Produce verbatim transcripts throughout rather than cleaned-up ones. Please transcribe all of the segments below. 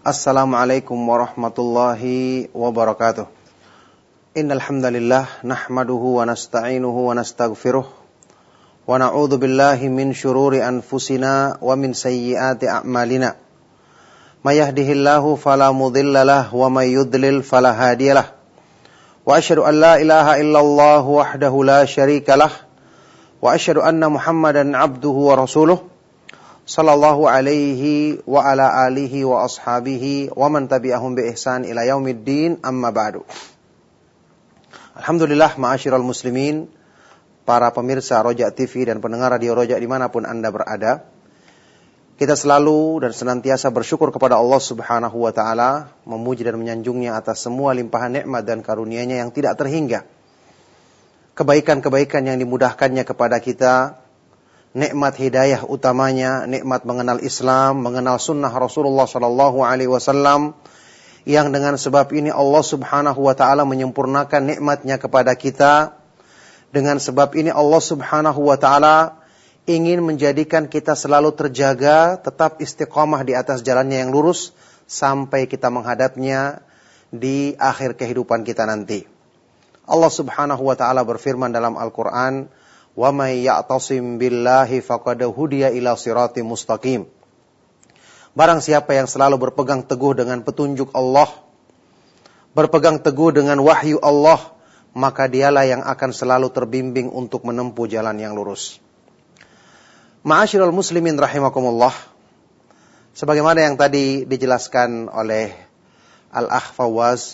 Assalamualaikum warahmatullahi wabarakatuh. Innal hamdalillah nahmaduhu wa nasta'inuhu wa nastaghfiruh wa na'udzu billahi min syururi anfusina wa min sayyiati a'malina. May yahdihillahu fala mudhillalah wa may yudlil fala hadiyalah. Wa asyhadu an la ilaha illallah wahdahu la syarikalah wa asyhadu anna Muhammadan abduhu wa rasuluh sallallahu alaihi wa ala alihi wa ashabihi wa man tabi'ahum bi ihsan ila yaumiddin, amma ba'du. Alhamdulillah, ma'asyiral muslimin, para pemirsa Roja T V dan pendengar radio Roja dimanapun Anda berada, kita selalu dan senantiasa bersyukur kepada Allah subhanahu wa ta'ala, memuji dan menyanjungnya atas semua limpahan nikmat dan karunia-Nya yang tidak terhingga, kebaikan-kebaikan yang dimudahkannya kepada kita, nikmat hidayah utamanya, nikmat mengenal Islam, mengenal sunnah Rasulullah sallallahu alaihi wasallam, yang dengan sebab ini Allah subhanahu wa ta'ala menyempurnakan nikmatnya kepada kita. Dengan sebab ini Allah subhanahu wa ta'ala ingin menjadikan kita selalu terjaga, tetap istiqamah di atas jalannya yang lurus, sampai kita menghadapnya di akhir kehidupan kita nanti. Allah subhanahu wa ta'ala berfirman dalam Al-Quran, wa may ya'tasim billahi faqad hudiya ila siratim mustaqim. Barang siapa yang selalu berpegang teguh dengan petunjuk Allah, berpegang teguh dengan wahyu Allah, maka dialah yang akan selalu terbimbing untuk menempuh jalan yang lurus. Ma'asyiral muslimin rahimakumullah, sebagaimana yang tadi dijelaskan oleh Al-Akh Fawaz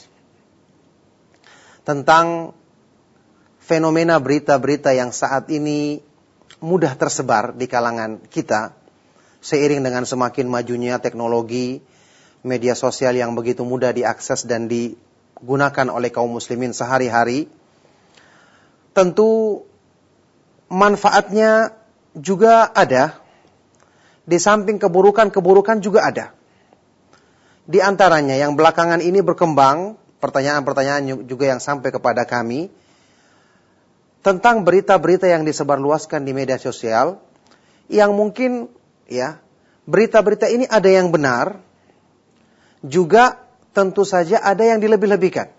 tentang fenomena berita-berita yang saat ini mudah tersebar di kalangan kita, seiring dengan semakin majunya teknologi, media sosial yang begitu mudah diakses dan digunakan oleh kaum muslimin sehari-hari. Tentu manfaatnya juga ada, di samping keburukan-keburukan juga ada. Di antaranya yang belakangan ini berkembang, pertanyaan-pertanyaan juga yang sampai kepada kami, tentang berita-berita yang disebarluaskan di media sosial, yang mungkin ya berita-berita ini ada yang benar, juga tentu saja ada yang dilebih-lebihkan.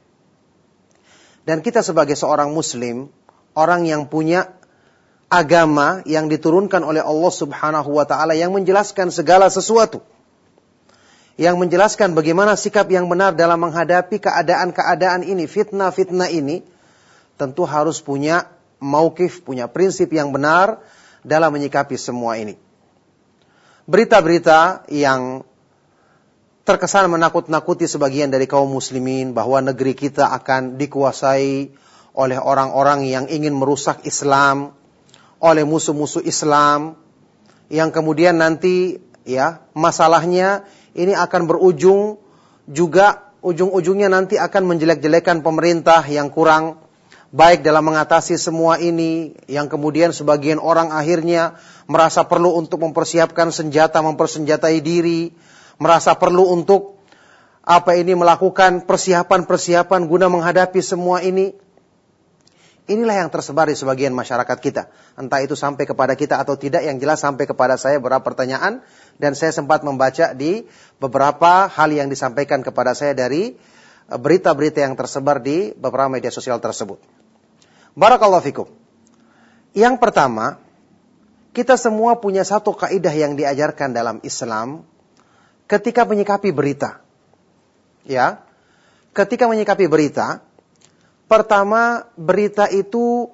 Dan kita sebagai seorang muslim, orang yang punya agama yang diturunkan oleh Allah subhanahu wa ta'ala, yang menjelaskan segala sesuatu, yang menjelaskan bagaimana sikap yang benar dalam menghadapi keadaan-keadaan ini, fitnah-fitnah ini, tentu harus punya mauqif, punya prinsip yang benar dalam menyikapi semua ini. Berita-berita yang terkesan menakut-nakuti sebagian dari kaum muslimin bahwa negeri kita akan dikuasai oleh orang-orang yang ingin merusak Islam, oleh musuh-musuh Islam, yang kemudian nanti ya masalahnya ini akan berujung juga, ujung-ujungnya nanti akan menjelek-jelekan pemerintah yang kurang baik dalam mengatasi semua ini, yang kemudian sebagian orang akhirnya merasa perlu untuk mempersiapkan senjata, mempersenjatai diri, merasa perlu untuk apa ini melakukan persiapan-persiapan guna menghadapi semua ini. Inilah yang tersebar di sebagian masyarakat kita. Entah itu sampai kepada kita atau tidak, yang jelas sampai kepada saya beberapa pertanyaan, dan saya sempat membaca di beberapa hal yang disampaikan kepada saya dari berita-berita yang tersebar di beberapa media sosial tersebut. Barakallahu fikum. Yang pertama, kita semua punya satu kaidah yang diajarkan dalam Islam ketika menyikapi berita. Ya, ketika menyikapi berita, pertama, berita itu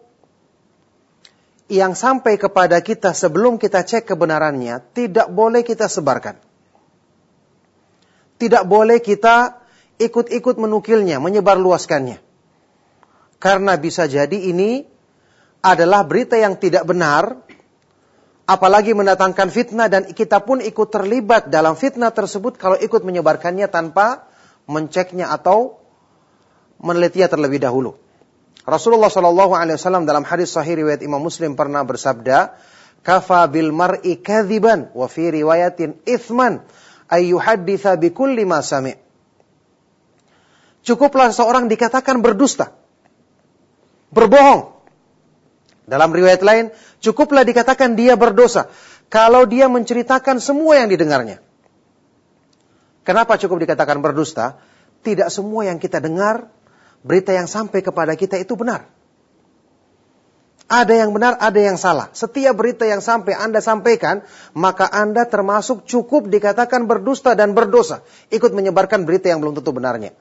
yang sampai kepada kita sebelum kita cek kebenarannya, tidak boleh kita sebarkan. Tidak boleh kita ikut-ikut menukilnya, menyebarluaskannya. Karena bisa jadi ini adalah berita yang tidak benar, apalagi mendatangkan fitnah, dan kita pun ikut terlibat dalam fitnah tersebut kalau ikut menyebarkannya tanpa menceknya atau menelitinya terlebih dahulu. Rasulullah shallallahu alaihi wasallam dalam hadis sahih riwayat Imam Muslim pernah bersabda, "Kafa bil mar'i kadziban wa fi riwayatin itsman ay yuhadditsa bi kulli ma sami'." Cukuplah seorang dikatakan berdusta, berbohong. Dalam riwayat lain, cukuplah dikatakan dia berdosa kalau dia menceritakan semua yang didengarnya. Kenapa cukup dikatakan berdusta? Tidak semua yang kita dengar, berita yang sampai kepada kita itu benar. Ada yang benar, ada yang salah. Setiap berita yang sampai Anda sampaikan, maka Anda termasuk cukup dikatakan berdusta dan berdosa. Ikut menyebarkan berita yang belum tentu benarnya.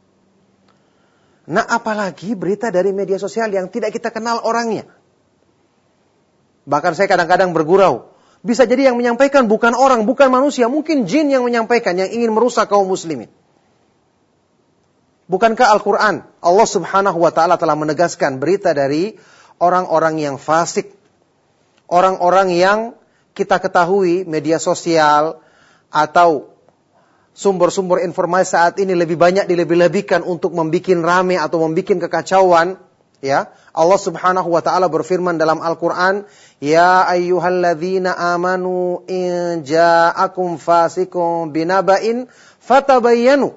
Nah, apalagi berita dari media sosial yang tidak kita kenal orangnya. Bahkan saya kadang-kadang bergurau. Bisa jadi yang menyampaikan bukan orang, bukan manusia. Mungkin jin yang menyampaikan, yang ingin merusak kaum muslimin. Bukankah Al-Quran, Allah subhanahu wa ta'ala telah menegaskan berita dari orang-orang yang fasik. Orang-orang yang kita ketahui media sosial atau sumber-sumber informasi saat ini lebih banyak dilebih-lebihkan untuk membuat rame atau membuat kekacauan. Ya, Allah subhanahu wa ta'ala berfirman dalam Al-Quran, Ya ayyuhalladzina amanu in ja'akum fasikum binaba'in fatabayyanu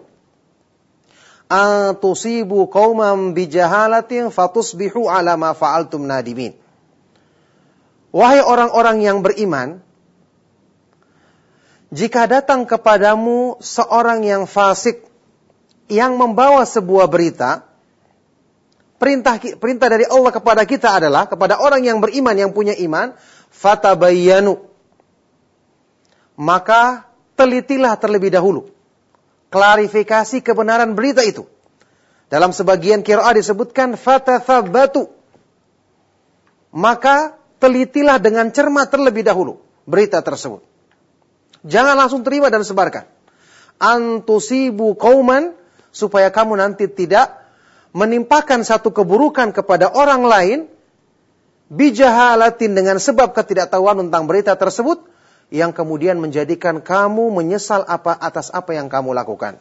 an tusibu qauman bijahalatin fatusbihu ala ma fa'altum nadimin. Wahai orang-orang yang beriman, jika datang kepadamu seorang yang fasik yang membawa sebuah berita, perintah perintah dari Allah kepada kita adalah kepada orang yang beriman, yang punya iman, fatabayyanu. Maka telitilah terlebih dahulu. Klarifikasi kebenaran berita itu. Dalam sebagian qiraah disebutkan fatathabbatu. Maka telitilah dengan cermat terlebih dahulu berita tersebut. Jangan langsung terima dan sebarkan. Antusibu qauman, supaya kamu nanti tidak menimpakan satu keburukan kepada orang lain bijahalatin, dengan sebab ketidaktahuan tentang berita tersebut, yang kemudian menjadikan kamu menyesal apa atas apa yang kamu lakukan.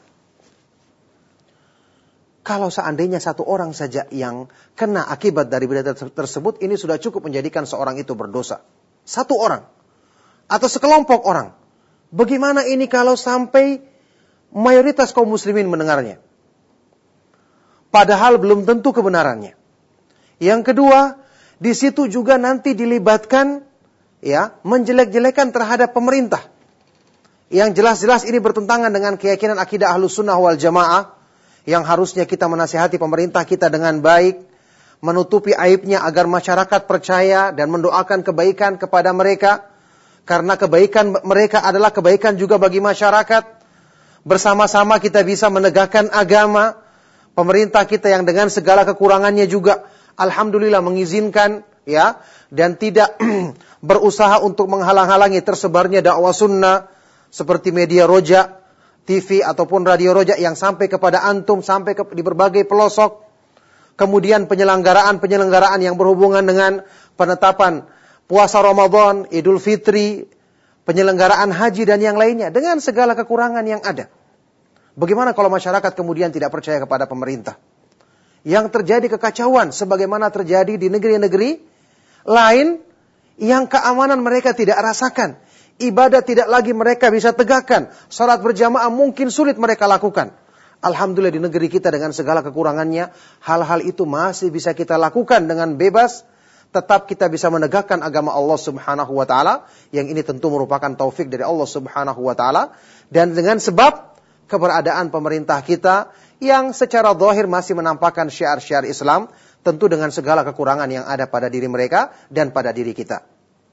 Kalau seandainya satu orang saja yang kena akibat dari berita tersebut, ini sudah cukup menjadikan seorang itu berdosa. Satu orang atau sekelompok orang. Bagaimana ini kalau sampai mayoritas kaum muslimin mendengarnya? Padahal belum tentu kebenarannya. Yang kedua, di situ juga nanti dilibatkan, ya, menjelek-jelekan terhadap pemerintah. Yang jelas-jelas ini bertentangan dengan keyakinan akidah Ahlus Sunnah wal Jamaah, yang harusnya kita menasihati pemerintah kita dengan baik, menutupi aibnya agar masyarakat percaya dan mendoakan kebaikan kepada mereka, karena kebaikan mereka adalah kebaikan juga bagi masyarakat. Bersama-sama kita bisa menegakkan agama. Pemerintah kita yang dengan segala kekurangannya juga alhamdulillah mengizinkan, ya, dan tidak berusaha untuk menghalang-halangi tersebarnya dakwah sunnah seperti media Roja, T V ataupun radio Roja yang sampai kepada antum, sampai ke, di berbagai pelosok. Kemudian penyelenggaraan-penyelenggaraan yang berhubungan dengan penetapan puasa Ramadan, Idul Fitri, penyelenggaraan haji dan yang lainnya dengan segala kekurangan yang ada. Bagaimana kalau masyarakat kemudian tidak percaya kepada pemerintah? Yang terjadi kekacauan sebagaimana terjadi di negeri-negeri lain yang keamanan mereka tidak rasakan. Ibadah tidak lagi mereka bisa tegakkan. Salat berjamaah mungkin sulit mereka lakukan. Alhamdulillah di negeri kita dengan segala kekurangannya, hal-hal itu masih bisa kita lakukan dengan bebas. Tetap kita bisa menegakkan agama Allah subhanahu wa ta'ala. Yang ini tentu merupakan taufik dari Allah subhanahu wa ta'ala. Dan dengan sebab keberadaan pemerintah kita yang secara zahir masih menampakkan syiar-syiar Islam, tentu dengan segala kekurangan yang ada pada diri mereka dan pada diri kita.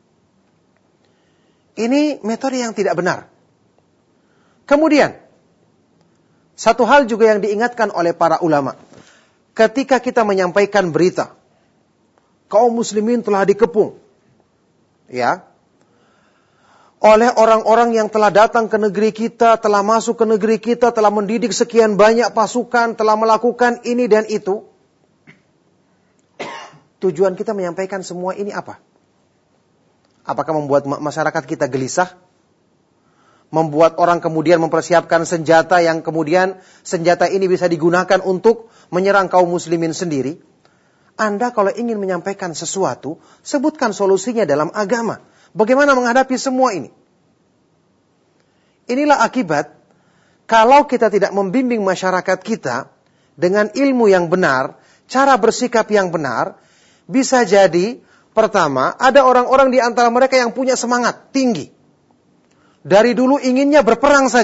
Ini metode yang tidak benar. Kemudian, satu hal juga yang diingatkan oleh para ulama. Ketika kita menyampaikan berita, kaum muslimin telah dikepung, ya, oleh orang-orang yang telah datang ke negeri kita, telah masuk ke negeri kita, telah mendidik sekian banyak pasukan, telah melakukan ini dan itu. Tujuan kita menyampaikan semua ini apa? Apakah membuat masyarakat kita gelisah? Membuat orang kemudian mempersiapkan senjata yang kemudian senjata ini bisa digunakan untuk menyerang kaum muslimin sendiri? Anda kalau ingin menyampaikan sesuatu, sebutkan solusinya dalam agama. Bagaimana menghadapi semua ini? Inilah akibat kalau kita tidak membimbing masyarakat kita dengan ilmu yang benar, cara bersikap yang benar, bisa jadi pertama ada orang-orang di antara mereka yang punya semangat tinggi. Dari dulu inginnya berperang saja,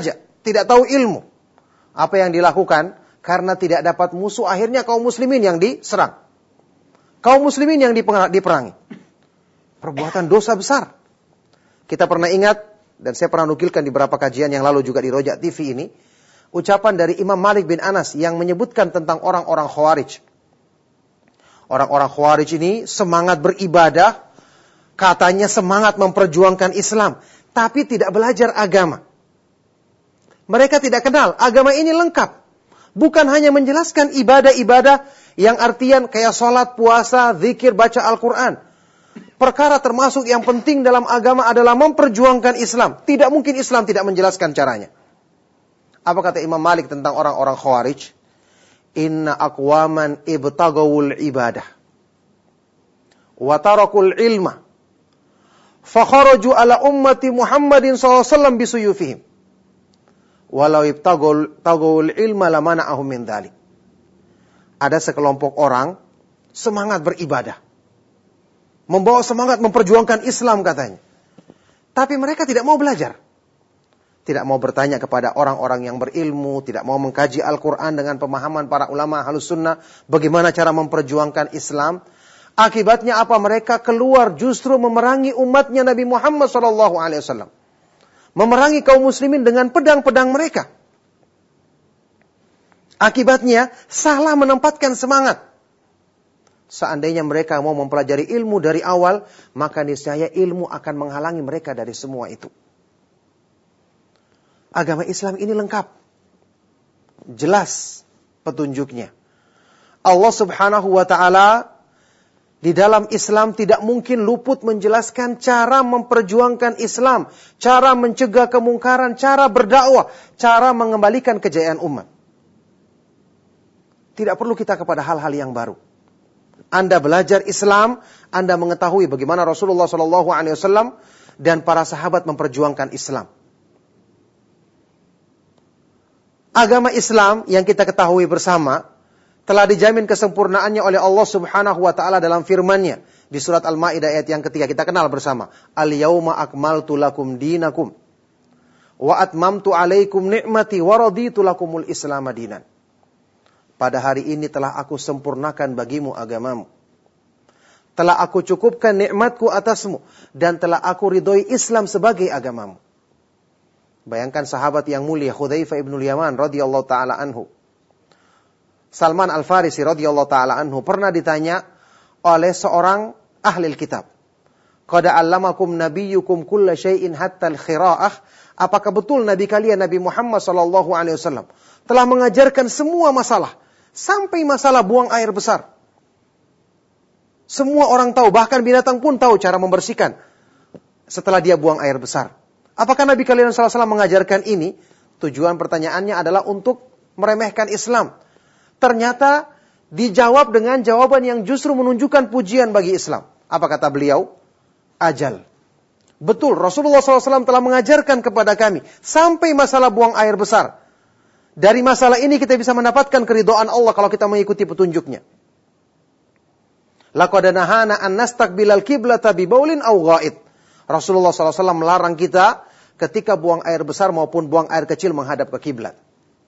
tidak tahu ilmu. Apa yang dilakukan? Karena tidak dapat musuh, akhirnya kaum muslimin yang diserang. Kaum muslimin yang diperangi. Perbuatan dosa besar. Kita pernah ingat, dan saya pernah nukilkan di beberapa kajian yang lalu juga di Rojak T V ini, ucapan dari Imam Malik bin Anas yang menyebutkan tentang orang-orang Khawarij. Orang-orang Khawarij ini semangat beribadah, katanya semangat memperjuangkan Islam, tapi tidak belajar agama. Mereka tidak kenal, agama ini lengkap. Bukan hanya menjelaskan ibadah-ibadah yang artian kayak sholat, puasa, zikir, baca Al-Quran. Perkara termasuk yang penting dalam agama adalah memperjuangkan Islam. Tidak mungkin Islam tidak menjelaskan caranya. Apa kata Imam Malik tentang orang-orang Khawarij? Inna aqwaman ibtagawul ibadah wa tarakul ilma fakharaju ala ummati Muhammadin sallallahu alaihi wasallam bisuyufihim walau ibtagawul ilma lamana'ahum min dhalik. Ada sekelompok orang semangat beribadah, membawa semangat memperjuangkan Islam katanya, tapi mereka tidak mau belajar. Tidak mau bertanya kepada orang-orang yang berilmu, tidak mau mengkaji Al-Quran dengan pemahaman para ulama Ahlus Sunnah, bagaimana cara memperjuangkan Islam. Akibatnya apa? Mereka keluar justru memerangi umatnya Nabi Muhammad shallallahu alaihi wasallam. Memerangi kaum muslimin dengan pedang-pedang mereka. Akibatnya salah menempatkan semangat. Seandainya mereka mau mempelajari ilmu dari awal, maka niscaya ilmu akan menghalangi mereka dari semua itu. Agama Islam ini lengkap. Jelas petunjuknya. Allah subhanahu wa ta'ala di dalam Islam tidak mungkin luput menjelaskan cara memperjuangkan Islam, cara mencegah kemungkaran, cara berdakwah, cara mengembalikan kejayaan umat. Tidak perlu kita kepada hal-hal yang baru. Anda belajar Islam, Anda mengetahui bagaimana Rasulullah shallallahu alaihi wasallam dan para sahabat memperjuangkan Islam. Agama Islam yang kita ketahui bersama telah dijamin kesempurnaannya oleh Allah Subhanahu wa taala dalam firman-Nya di surat Al-Maidah ayat yang ketiga, kita kenal bersama. Al-yauma akmaltu lakum dinakum wa atmamtu alaikum ni'mati wa raditu lakumul Islam dinan. Pada hari ini telah aku sempurnakan bagimu agamamu. Telah aku cukupkan nikmatku atasmu dan telah aku ridhoi Islam sebagai agamamu. Bayangkan sahabat yang mulia Hudzaifah ibn Yaman radhiyallahu taala anhu. Salman Al-Farisi radhiyallahu taala anhu pernah ditanya oleh seorang ahli kitab. Qad 'allamakum nabiyyukum kulla syai'in hatta al-khira'ah? Apakah betul nabi kalian Nabi Muhammad sallallahu alaihi wasallam telah mengajarkan semua masalah sampai masalah buang air besar? Semua orang tahu, bahkan binatang pun tahu cara membersihkan setelah dia buang air besar. Apakah Nabi kalian sallallahu alaihi wasallam mengajarkan ini? Tujuan pertanyaannya adalah untuk meremehkan Islam. Ternyata dijawab dengan jawaban yang justru menunjukkan pujian bagi Islam. Apa kata beliau? Ajal. Betul, Rasulullah sallallahu alaihi wasallam telah mengajarkan kepada kami sampai masalah buang air besar. Dari masalah ini kita bisa mendapatkan keridhaan Allah kalau kita mengikuti petunjuknya. Laqad nahana an nastaqbilal qiblata bi baulin aw gha'id. Rasulullah sallallahu alaihi wasallam melarang kita ketika buang air besar maupun buang air kecil menghadap ke kiblat.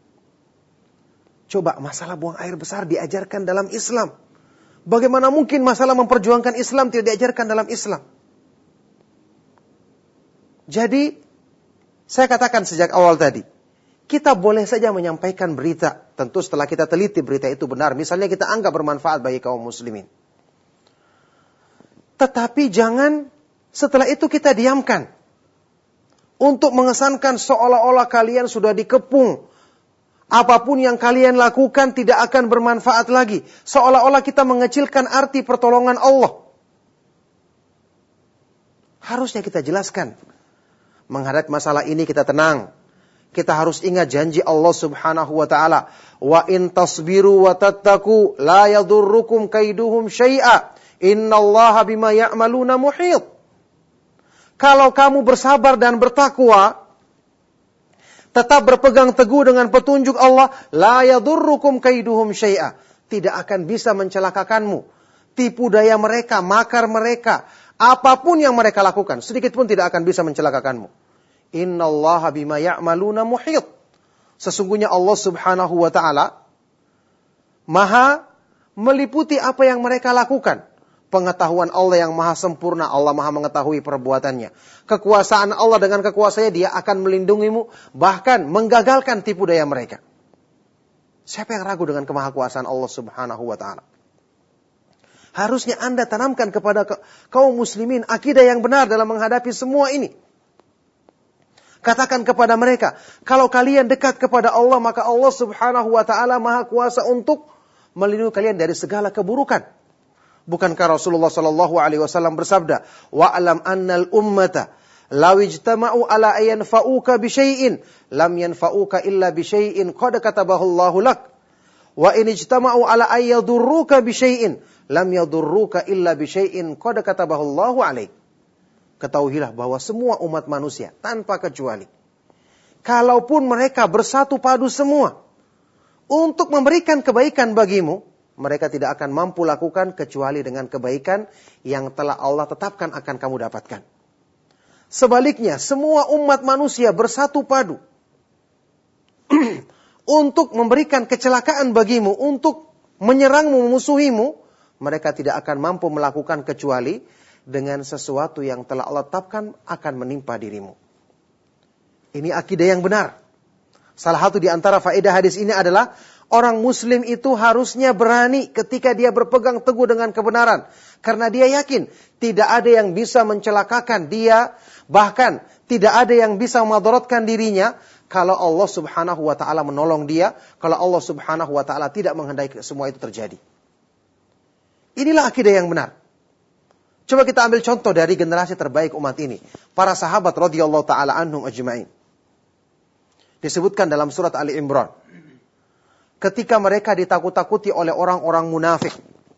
Coba masalah buang air besar diajarkan dalam Islam. Bagaimana mungkin masalah memperjuangkan Islam tidak diajarkan dalam Islam? Jadi, saya katakan sejak awal tadi, kita boleh saja menyampaikan berita. Tentu setelah kita teliti berita itu benar. Misalnya kita anggap bermanfaat bagi kaum muslimin. Tetapi jangan setelah itu kita diamkan. Untuk mengesankan seolah-olah kalian sudah dikepung. Apapun yang kalian lakukan tidak akan bermanfaat lagi. Seolah-olah kita mengecilkan arti pertolongan Allah. Harusnya kita jelaskan. Menghadapi masalah ini kita tenang. Kita harus ingat janji Allah subhanahu wa ta'ala. Wa in tasbiru wa tattaku la yadurrukum kaiduhum syai'a. Innallaha bima ya'maluna muhit. Kalau kamu bersabar dan bertakwa, tetap berpegang teguh dengan petunjuk Allah, la yadurrukum kaiduhum syai'a. Tidak akan bisa mencelakakanmu. Tipu daya mereka, makar mereka, apapun yang mereka lakukan, sedikit pun tidak akan bisa mencelakakanmu. Innallaha bima ya'maluna muhit. Sesungguhnya Allah Subhanahu wa ta'ala maha meliputi apa yang mereka lakukan. Pengetahuan Allah yang maha sempurna, Allah maha mengetahui perbuatannya. Kekuasaan Allah dengan kekuasaannya, dia akan melindungimu, bahkan menggagalkan tipu daya mereka. Siapa yang ragu dengan kemahakuasaan Allah Subhanahu wa ta'ala? Harusnya Anda tanamkan kepada kaum muslimin akidah yang benar dalam menghadapi semua ini. Katakan kepada mereka, kalau kalian dekat kepada Allah, maka Allah Subhanahu wa ta'ala maha kuasa untuk melindungi kalian dari segala keburukan. Bukankah Rasulullah sallallahu alaihi wasallam bersabda, "Wa'lam annal ummata law ijtama'u ala ayanfa'uka bi syai'in lam yanfa'uka illa bi syai'in qad katabahu Allahu lak. Wa in ijtama'u ala ayyadurruka bi syai'in lam yadurruka illa bi syai'in qad katabahu Allahu alaik." Ketahuilah bahwa semua umat manusia tanpa kecuali, kalaupun mereka bersatu padu semua untuk memberikan kebaikan bagimu, mereka tidak akan mampu lakukan kecuali dengan kebaikan yang telah Allah tetapkan akan kamu dapatkan. Sebaliknya, semua umat manusia bersatu padu untuk memberikan kecelakaan bagimu, untuk menyerangmu, memusuhimu, mereka tidak akan mampu melakukan kecuali dengan sesuatu yang telah Allah tetapkan akan menimpa dirimu. Ini akidah yang benar. Salah satu di antara faedah hadis ini adalah orang muslim itu harusnya berani ketika dia berpegang teguh dengan kebenaran. Karena dia yakin tidak ada yang bisa mencelakakan dia. Bahkan tidak ada yang bisa memadaratkan dirinya. Kalau Allah Subhanahu wa ta'ala menolong dia. Kalau Allah Subhanahu wa ta'ala tidak menghendaki semua itu terjadi. Inilah akidah yang benar. Coba kita ambil contoh dari generasi terbaik umat ini. Para sahabat radhiyallahu ta'ala anhum ajma'in. Disebutkan dalam surat Ali Imran. Ketika mereka ditakut-takuti oleh orang-orang munafik.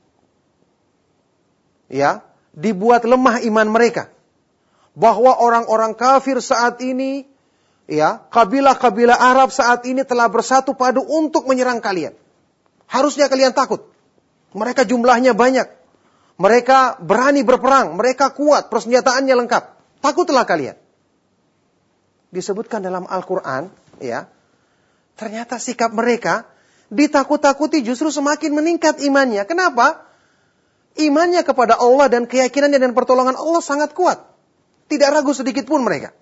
Ya, dibuat lemah iman mereka. Bahwa orang-orang kafir saat ini, ya, kabilah-kabilah Arab saat ini telah bersatu padu untuk menyerang kalian. Harusnya kalian takut. Mereka jumlahnya banyak. Mereka berani berperang, mereka kuat, persenjataannya lengkap. Takutlah kalian. Disebutkan dalam Al-Qur'an, ya. Ternyata sikap mereka ditakut-takuti justru semakin meningkat imannya. Kenapa? Imannya kepada Allah dan keyakinannya dan pertolongan Allah sangat kuat. Tidak ragu sedikit pun mereka.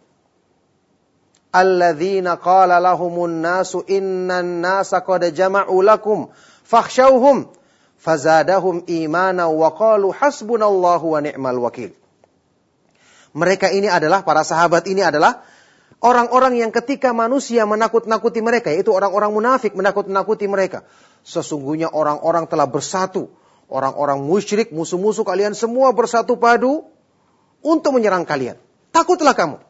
Alladzina qala lahumun nasu innan nasa qad jama'u lakum fakhshawhum fazadahum imana wa qalu hasbunallahu wa ni'mal wakil. Mereka ini adalah, para sahabat ini adalah orang-orang yang ketika manusia menakut-nakuti mereka, yaitu orang-orang munafik menakut-nakuti mereka. Sesungguhnya orang-orang telah bersatu. Orang-orang musyrik, musuh-musuh kalian semua bersatu padu untuk menyerang kalian. Takutlah kamu.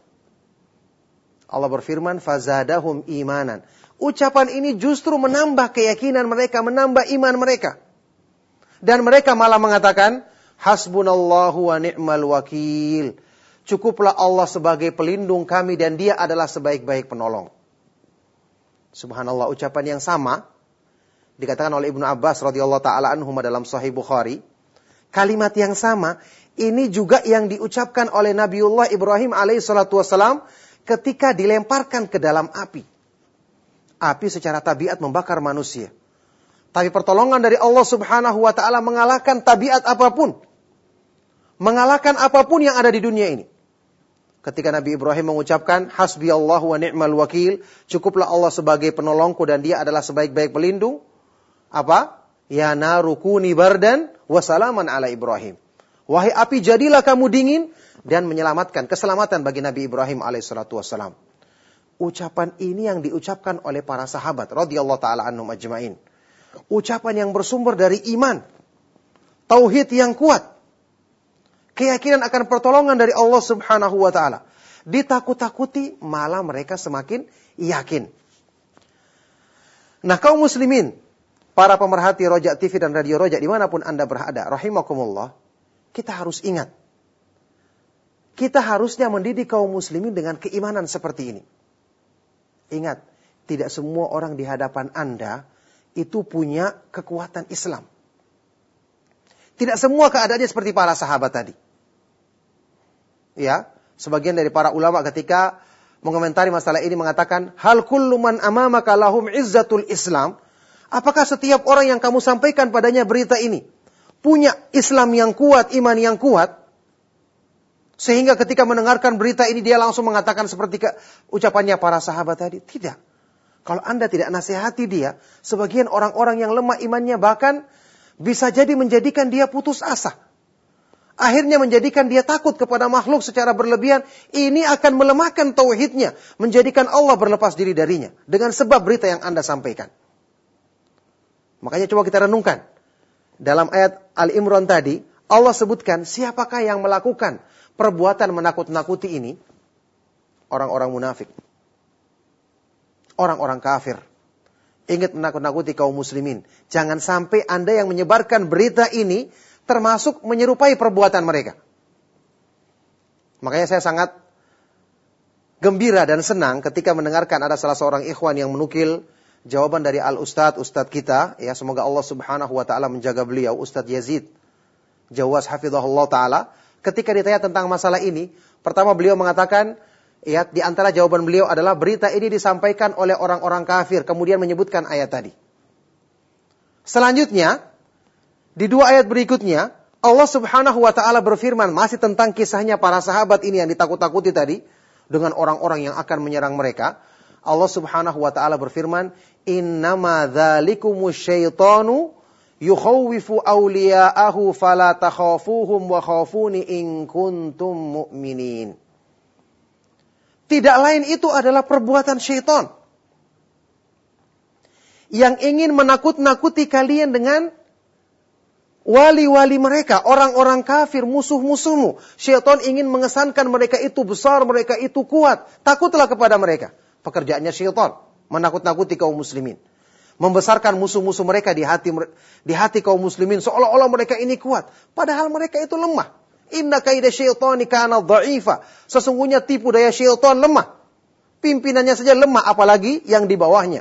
Allah berfirman, fazadahum imanan. Ucapan ini justru menambah keyakinan mereka, menambah iman mereka. Dan mereka malah mengatakan, hasbunallahu wa ni'mal wakil. Cukuplah Allah sebagai pelindung kami dan dia adalah sebaik-baik penolong. Subhanallah, ucapan yang sama dikatakan oleh Ibnu Abbas radhiyallahu taala anhuma dalam Sahih Bukhari. Kalimat yang sama ini juga yang diucapkan oleh Nabiullah Ibrahim alaihi salatu wasalam ketika dilemparkan ke dalam api. Api secara tabiat membakar manusia. Tapi pertolongan dari Allah Subhanahu wa taala mengalahkan tabiat apapun. Mengalahkan apapun yang ada di dunia ini. Ketika Nabi Ibrahim mengucapkan hasbiyallahu wa ni'mal wakil, cukuplah Allah sebagai penolongku dan dia adalah sebaik-baik pelindung. Apa? Ya naru kuni bardan wa salaman ala Ibrahim. Wahai api, jadilah kamu dingin dan menyelamatkan keselamatan bagi Nabi Ibrahim alaihissalatu wassalam. Ucapan ini yang diucapkan oleh para sahabat radhiyallahu taala anhum ajmain. Ucapan yang bersumber dari iman, tauhid yang kuat, keyakinan akan pertolongan dari Allah Subhanahu wa taala. Ditakut-takuti malah mereka semakin yakin. Nah, kaum muslimin, para pemerhati Roja T V dan Radio Roja dimanapun Anda berada, rahimakumullah, kita harus ingat. Kita harusnya mendidik kaum muslimin dengan keimanan seperti ini. Ingat, tidak semua orang di hadapan Anda itu punya kekuatan Islam. Tidak semua keadaannya seperti para sahabat tadi. Ya, sebagian dari para ulama ketika mengomentari masalah ini mengatakan, hal kullu man amamaka lahum izzatul Islam? Apakah setiap orang yang kamu sampaikan padanya berita ini punya Islam yang kuat, iman yang kuat, sehingga ketika mendengarkan berita ini dia langsung mengatakan seperti ke ucapannya para sahabat tadi? Tidak. Kalau Anda tidak nasihati dia, sebagian orang-orang yang lemah imannya bahkan bisa jadi menjadikan dia putus asa. Akhirnya menjadikan dia takut kepada makhluk secara berlebihan. Ini akan melemahkan tauhidnya, menjadikan Allah berlepas diri darinya dengan sebab berita yang Anda sampaikan. Makanya coba kita renungkan. Dalam ayat Al-Imran tadi, Allah sebutkan siapakah yang melakukan perbuatan menakut-nakuti ini? Orang-orang munafik. Orang-orang kafir. Ingat menakut-nakuti kaum muslimin. Jangan sampai Anda yang menyebarkan berita ini termasuk menyerupai perbuatan mereka. Makanya saya sangat gembira dan senang ketika mendengarkan ada salah seorang ikhwan yang menukil jawaban dari Al-Ustadz, Ustadz kita. Ya, semoga Allah subhanahu wa ta'ala menjaga beliau, Ustadz Yazid Jawas hafizahullah ta'ala. Ketika ditanya tentang masalah ini, pertama beliau mengatakan, ya, di antara jawaban beliau adalah berita ini disampaikan oleh orang-orang kafir, kemudian menyebutkan ayat tadi. Selanjutnya, di dua ayat berikutnya, Allah subhanahu wa ta'ala berfirman, masih tentang kisahnya para sahabat ini yang ditakut-takuti tadi, dengan orang-orang yang akan menyerang mereka. Allah subhanahu wa ta'ala berfirman, innama dzalikumus syaitanu yukhawwifu awliya'ahu fala takhafuhum wa khafuni in kuntum mu'minin. Tidak lain itu adalah perbuatan syaitan yang ingin menakut-nakuti kalian dengan wali-wali mereka, orang-orang kafir, musuh-musuhmu. Syaitan ingin mengesankan mereka itu besar, mereka itu kuat. Takutlah kepada mereka. Pekerjaannya syaitan, menakut-nakuti kaum muslimin. Membesarkan musuh-musuh mereka di hati di hati kaum muslimin, seolah-olah mereka ini kuat. Padahal mereka itu lemah. Inna kaida syaitani kana dha'ifa. Sesungguhnya tipu daya syaitan lemah. Pimpinannya saja lemah, apalagi yang di bawahnya.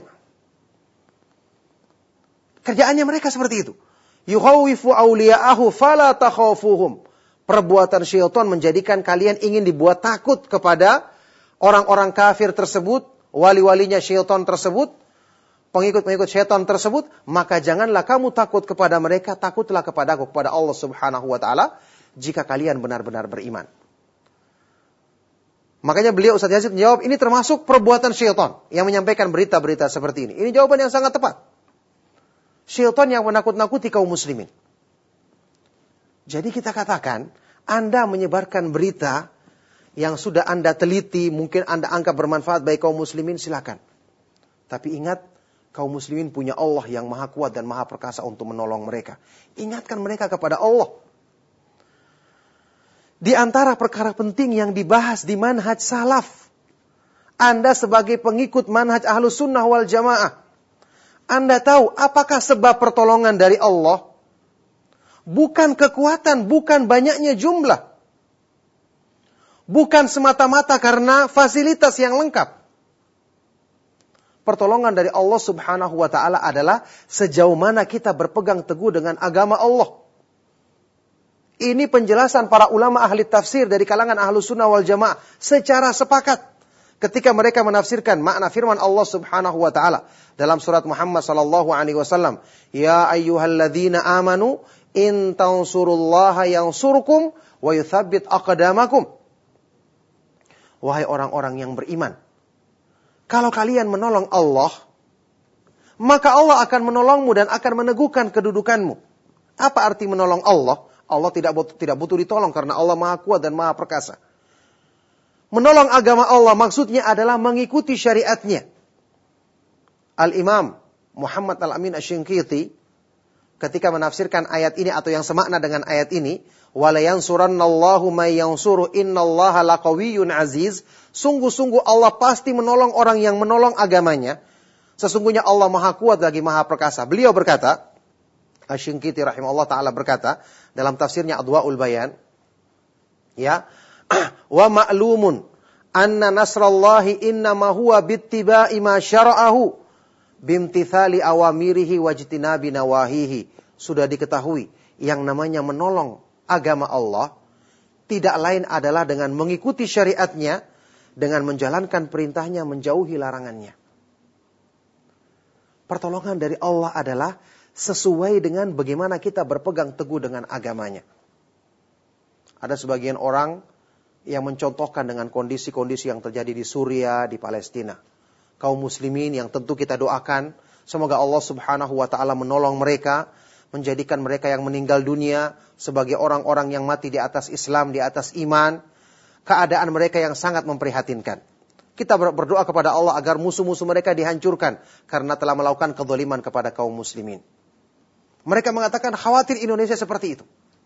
Kerjaannya mereka seperti itu. Yukhawwifu awliya'ahu fala takhafuhum. Perbuatan syaitan menjadikan kalian ingin dibuat takut kepada orang-orang kafir tersebut, wali-walinya syaitan tersebut, pengikut-pengikut syaitan tersebut, maka janganlah kamu takut kepada mereka, takutlah kepadaku, kepada Allah subhanahu wa ta'ala, jika kalian benar-benar beriman. Makanya beliau Ustaz Yazid menjawab, ini termasuk perbuatan syaitan yang menyampaikan berita-berita seperti ini. Ini jawaban yang sangat tepat. Syaitan yang menakut-nakuti kaum muslimin. Jadi kita katakan, Anda menyebarkan berita yang sudah Anda teliti, mungkin Anda anggap bermanfaat bagi kaum muslimin, silakan. Tapi ingat, kaum muslimin punya Allah yang maha kuat dan maha perkasa untuk menolong mereka. Ingatkan mereka kepada Allah. Di antara perkara penting yang dibahas di manhaj salaf, Anda sebagai pengikut manhaj ahlus sunnah wal jamaah, Anda tahu apakah sebab pertolongan dari Allah? Bukan kekuatan, bukan banyaknya jumlah. Bukan semata-mata karena fasilitas yang lengkap. Pertolongan dari Allah subhanahu wa ta'ala adalah sejauh mana kita berpegang teguh dengan agama Allah. Ini penjelasan para ulama ahli tafsir dari kalangan ahlus sunnah wal jamaah secara sepakat. Ketika mereka menafsirkan makna firman Allah subhanahu wa ta'ala dalam surat Muhammad sallallahu alaihi wasallam, ya ayyuhalladzina amanu in tansurullaha yansurkum wa yuthabbit aqdamakum. Wahai orang-orang yang beriman, kalau kalian menolong Allah, maka Allah akan menolongmu dan akan meneguhkan kedudukanmu. Apa arti menolong Allah? Allah tidak butuh, tidak butuh ditolong karena Allah maha kuat dan maha perkasa. Menolong agama Allah maksudnya adalah mengikuti syariatnya. Al-Imam Muhammad Al-Amin Asy-Shinqiti ketika menafsirkan ayat ini atau yang semakna dengan ayat ini, wala yansurannallahu may yansuru innallaha laqawiyyun aziz, sungguh-sungguh Allah pasti menolong orang yang menolong agamanya. Sesungguhnya Allah maha kuat lagi maha perkasa. Beliau berkata, Asy-Shinqiti rahimahullah taala berkata dalam tafsirnya Adwaul Bayan, ya, wa ma'lumun anna nasrallahi innama huwa bittiba'i ma syara'ahu bimtithali awamirihi wajtinabi nawahihi. Sudah diketahui yang namanya menolong agama Allah tidak lain adalah dengan mengikuti syariatnya dengan menjalankan perintahnya, menjauhi larangannya. Pertolongan dari Allah adalah sesuai dengan bagaimana kita berpegang teguh dengan agamanya. Ada sebagian orang yang mencontohkan dengan kondisi-kondisi yang terjadi di Suriah, di Palestina. Kaum muslimin yang tentu kita doakan, semoga Allah subhanahu wa ta'ala menolong mereka, menjadikan mereka yang meninggal dunia sebagai orang-orang yang mati di atas Islam, di atas iman. Keadaan mereka yang sangat memprihatinkan. Kita berdoa kepada Allah agar musuh-musuh mereka dihancurkan karena telah melakukan kezaliman kepada kaum muslimin. Mereka mengatakan khawatir Indonesia seperti itu.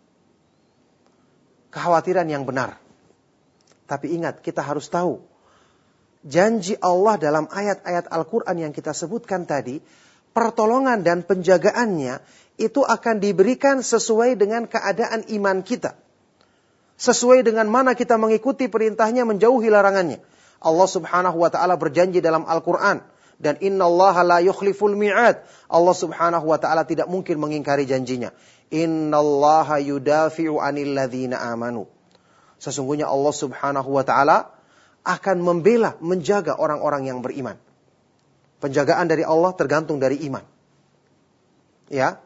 Kekhawatiran yang benar. Tapi ingat, kita harus tahu, janji Allah dalam ayat-ayat Al-Quran yang kita sebutkan tadi, pertolongan dan penjagaannya itu akan diberikan sesuai dengan keadaan iman kita. Sesuai dengan mana kita mengikuti perintahnya, menjauhi larangannya. Allah subhanahu wa ta'ala berjanji dalam Al-Quran. Dan innallaha la yukhliful mi'ad. Allah subhanahu wa ta'ala tidak mungkin mengingkari janjinya. Innallaha yudafi'u anil ladzina amanu. Sesungguhnya Allah subhanahu wa ta'ala akan membela, menjaga orang-orang yang beriman. Penjagaan dari Allah tergantung dari iman. Ya.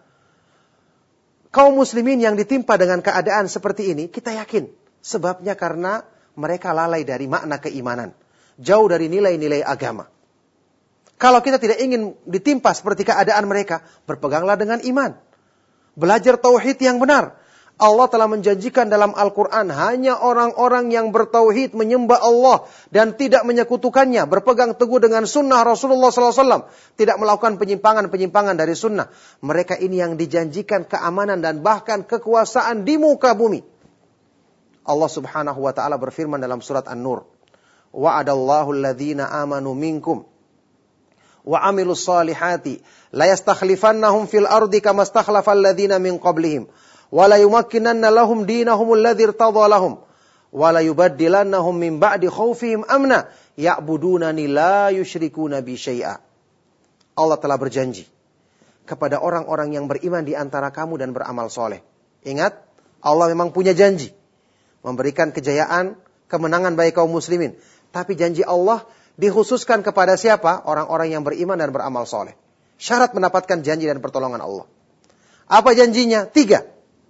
Kaum muslimin yang ditimpa dengan keadaan seperti ini, kita yakin sebabnya karena mereka lalai dari makna keimanan. Jauh dari nilai-nilai agama. Kalau kita tidak ingin ditimpa seperti keadaan mereka, berpeganglah dengan iman. Belajar tauhid yang benar. Allah telah menjanjikan dalam Al-Quran, hanya orang-orang yang bertauhid menyembah Allah dan tidak menyekutukannya, berpegang teguh dengan sunnah Rasulullah sallallahu alaihi wasallam, tidak melakukan penyimpangan-penyimpangan dari sunnah. Mereka ini yang dijanjikan keamanan dan bahkan kekuasaan di muka bumi. Allah subhanahu wa ta'ala berfirman dalam surat An-Nur, wa'adallahu alladhina amanu minkum wa amilus salihati la yastakhlifannahum fil ardi kama stakhlafal ladzina min qablihim wa la yumakkinanna lahum dinahum alladzi irtadha lahum wa la yubaddilannahum min ba'di khaufihim amna ya'budunani la yusyrikuna bi syai'a. Allah telah berjanji kepada orang-orang yang beriman di antara kamu dan beramal soleh. Ingat, Allah memang punya janji memberikan kejayaan, kemenangan bagi kaum muslimin. Tapi janji Allah dikhususkan kepada siapa? Orang-orang yang beriman dan beramal soleh. Syarat mendapatkan janji dan pertolongan Allah. Apa janjinya? Tiga.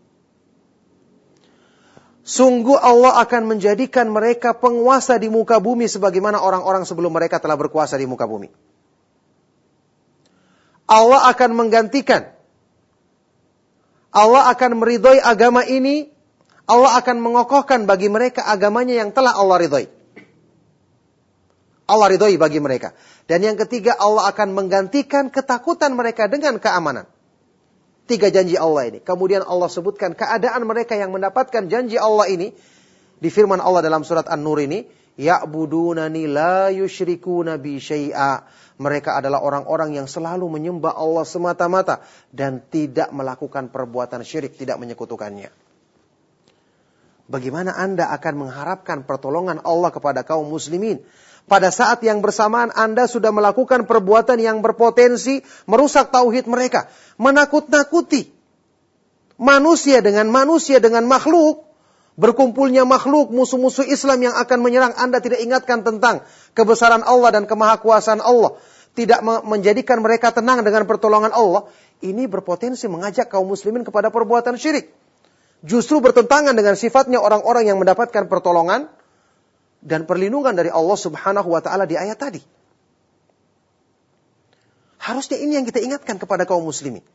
Sungguh Allah akan menjadikan mereka penguasa di muka bumi sebagaimana orang-orang sebelum mereka telah berkuasa di muka bumi. Allah akan menggantikan. Allah akan meridhoi agama ini. Allah akan mengokohkan bagi mereka agamanya yang telah Allah ridhoi. Allah ridhoi bagi mereka. Dan yang ketiga, Allah akan menggantikan ketakutan mereka dengan keamanan. Tiga janji Allah ini. Kemudian Allah sebutkan keadaan mereka yang mendapatkan janji Allah ini. Di firman Allah dalam surat An-Nur ini. Ya'budunani la yusyrikuna bi syai'a. Mereka adalah orang-orang yang selalu menyembah Allah semata-mata. Dan tidak melakukan perbuatan syirik, tidak menyekutukannya. Bagaimana Anda akan mengharapkan pertolongan Allah kepada kaum muslimin? Pada saat yang bersamaan Anda sudah melakukan perbuatan yang berpotensi merusak tauhid mereka. Menakut-nakuti manusia dengan manusia dengan makhluk. Berkumpulnya makhluk, musuh-musuh Islam yang akan menyerang. Anda tidak ingatkan tentang kebesaran Allah dan kemahakuasaan Allah. Tidak menjadikan mereka tenang dengan pertolongan Allah. Ini berpotensi mengajak kaum muslimin kepada perbuatan syirik. Justru bertentangan dengan sifatnya orang-orang yang mendapatkan pertolongan dan perlindungan dari Allah subhanahu wa ta'ala di ayat tadi. Harusnya ini yang kita ingatkan kepada kaum muslimin.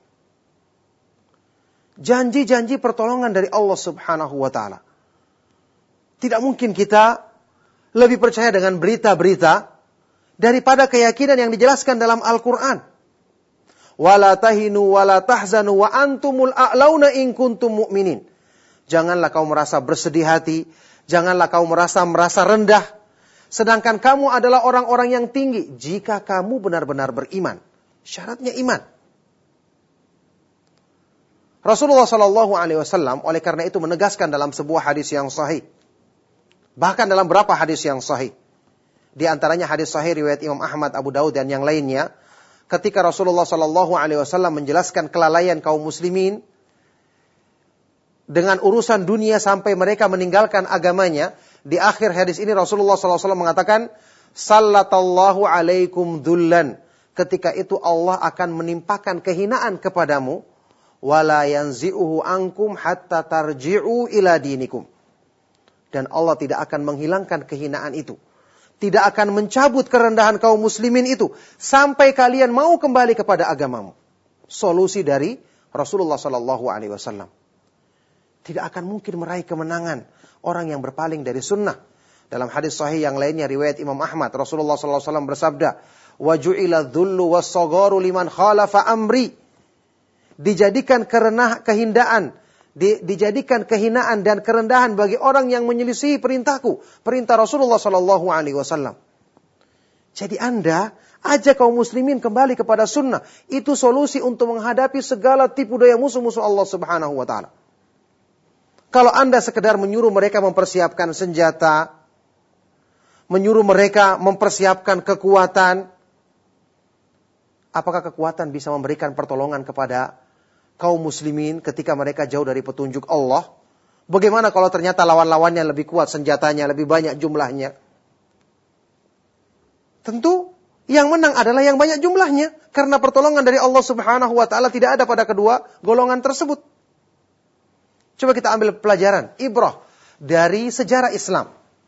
Janji-janji pertolongan dari Allah subhanahu wa ta'ala. Tidak mungkin kita lebih percaya dengan berita-berita daripada keyakinan yang dijelaskan dalam Al-Quran. Wala tahinu wala tahzanu wa antumul a'launa in kuntum mu'minin. Janganlah kau merasa bersedih hati. Janganlah kau merasa merasa rendah. Sedangkan kamu adalah orang-orang yang tinggi. Jika kamu benar-benar beriman. Syaratnya iman. Rasulullah shallallahu alaihi wasallam oleh karena itu menegaskan dalam sebuah hadis yang sahih. Bahkan dalam beberapa hadis yang sahih. Di antaranya hadis sahih riwayat Imam Ahmad, Abu Daud dan yang lainnya. Ketika Rasulullah shallallahu alaihi wasallam menjelaskan kelalaian kaum muslimin. Dengan urusan dunia sampai mereka meninggalkan agamanya. Di akhir hadis ini Rasulullah shallallahu alaihi wasallam mengatakan, Sallatallahu alaikum dhullan. Ketika itu Allah akan menimpakan kehinaan kepadamu. Wala yanzi'uhu ankum hatta tarji'u ila dinikum. Dan Allah tidak akan menghilangkan kehinaan itu. Tidak akan mencabut kerendahan kaum muslimin itu. Sampai kalian mau kembali kepada agamamu. Solusi dari Rasulullah shallallahu alaihi wasallam. Tidak akan mungkin meraih kemenangan orang yang berpaling dari sunnah. Dalam hadis sahih yang lainnya riwayat Imam Ahmad, Rasulullah shallallahu alaihi wasallam bersabda, "Waju'ila dhullu was-sagharu liman khalafa amri." Dijadikan kerenah kehinaan, di, dijadikan kehinaan dan kerendahan bagi orang yang menyelisihi perintahku, perintah Rasulullah shallallahu alaihi wasallam. Jadi Anda ajak kaum muslimin kembali kepada sunnah. Itu solusi untuk menghadapi segala tipu daya musuh-musuh Allah Subhanahu wa taala. Kalau Anda sekedar menyuruh mereka mempersiapkan senjata, menyuruh mereka mempersiapkan kekuatan, apakah kekuatan bisa memberikan pertolongan kepada kaum muslimin ketika mereka jauh dari petunjuk Allah? Bagaimana kalau ternyata lawan-lawannya lebih kuat senjatanya, lebih banyak jumlahnya? Tentu yang menang adalah yang banyak jumlahnya, karena pertolongan dari Allah Subhanahu wa taala tidak ada pada kedua golongan tersebut. Coba kita ambil pelajaran, ibrah dari sejarah Islam.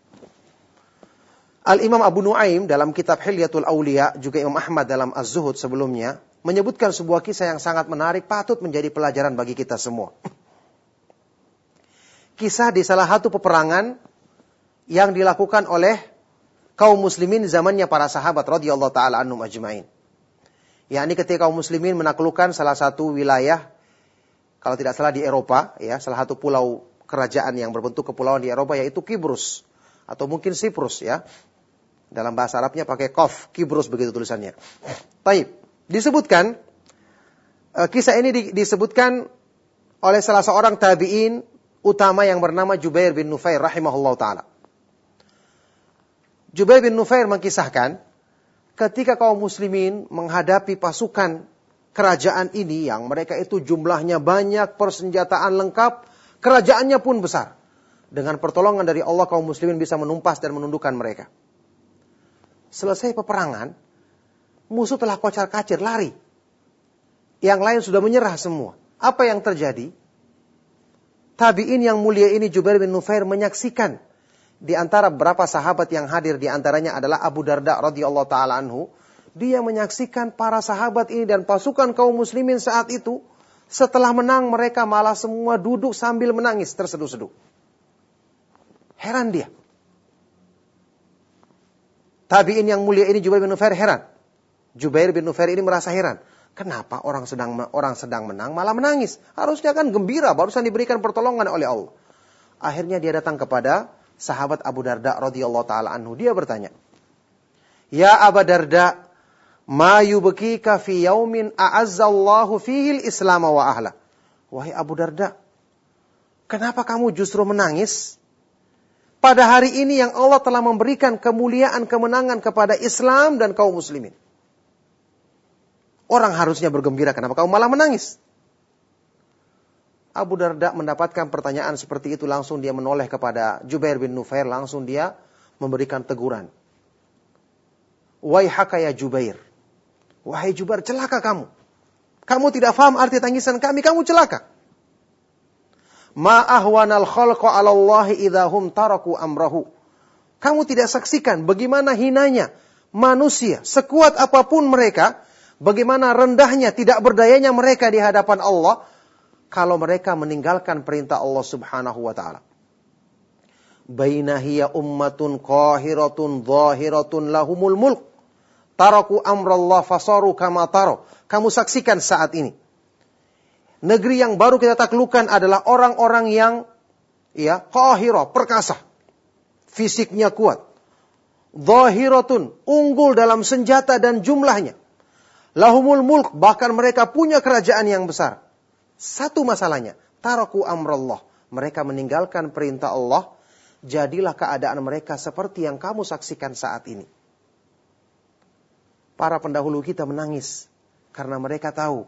Al-Imam Abu Nuaim dalam kitab Hilyatul Auliya, juga Imam Ahmad dalam Az-Zuhud sebelumnya, menyebutkan sebuah kisah yang sangat menarik, patut menjadi pelajaran bagi kita semua. Kisah di salah satu peperangan yang dilakukan oleh kaum muslimin zamannya para sahabat radhiyallahu taala anhum ajmain. Yakni ketika kaum muslimin menaklukkan salah satu wilayah, kalau tidak salah di Eropa, ya, salah satu pulau kerajaan yang berbentuk kepulauan di Eropa, yaitu Kibrus atau mungkin Siprus, ya. Dalam bahasa Arabnya pakai qaf, Kibrus begitu tulisannya. Baik, disebutkan uh, kisah ini di, disebutkan oleh salah seorang tabi'in utama yang bernama Jubair bin Nufair rahimahullah taala. Jubair bin Nufair mengisahkan ketika kaum muslimin menghadapi pasukan kerajaan ini yang mereka itu jumlahnya banyak, persenjataan lengkap, kerajaannya pun besar. Dengan pertolongan dari Allah kaum muslimin bisa menumpas dan menundukkan mereka. Selesai peperangan, musuh telah kocar-kacir, lari. Yang lain sudah menyerah semua. Apa yang terjadi? Tabi'in yang mulia ini Jubair bin Nufair menyaksikan di antara beberapa sahabat yang hadir, di antaranya adalah Abu Darda radhiyallahu taala anhu. Dia menyaksikan para sahabat ini dan pasukan kaum muslimin saat itu, setelah menang mereka malah semua duduk sambil menangis terseduh-seduh. Heran dia. Tabi'in yang mulia ini Jubair bin Nufair heran. Jubair bin Nufair ini merasa heran. Kenapa orang sedang orang sedang menang malah menangis? Harusnya kan gembira, barusan diberikan pertolongan oleh Allah. Akhirnya dia datang kepada sahabat Abu Darda radhiyallahu taala anhu. Dia bertanya, "Ya Abu Darda, ma yubkika fi yaumin a'azzallahu fihi al-islam wa ahla." Wahai Abu Darda, kenapa kamu justru menangis pada hari ini yang Allah telah memberikan kemuliaan kemenangan kepada Islam dan kaum muslimin? Orang harusnya bergembira, kenapa kamu malah menangis? Abu Darda mendapatkan pertanyaan seperti itu, langsung dia menoleh kepada Jubair bin Nufair, langsung dia memberikan teguran. Waihaka ya Jubair. Wahai Jubair, celaka kamu. Kamu tidak faham arti tangisan kami, kamu celaka. Ma ahwanal khalqa 'ala Allah idza hum taraku amrahu. Kamu tidak saksikan bagaimana hinanya manusia, sekuat apapun mereka, bagaimana rendahnya, tidak berdayanya mereka di hadapan Allah kalau mereka meninggalkan perintah Allah Subhanahu wa taala. Bainahiya ummatun qahiratun zahiratun lahumul mulk. Taraku amrallah fasaru kama taro. Kamu saksikan saat ini. Negeri yang baru kita taklukkan adalah orang-orang yang ya, qahira, perkasa. Fisiknya kuat. Zahiratun, unggul dalam senjata dan jumlahnya. Lahumul mulk, bahkan mereka punya kerajaan yang besar. Satu masalahnya, taraku amrallah. Mereka meninggalkan perintah Allah. Jadilah keadaan mereka seperti yang kamu saksikan saat ini. Para pendahulu kita menangis karena mereka tahu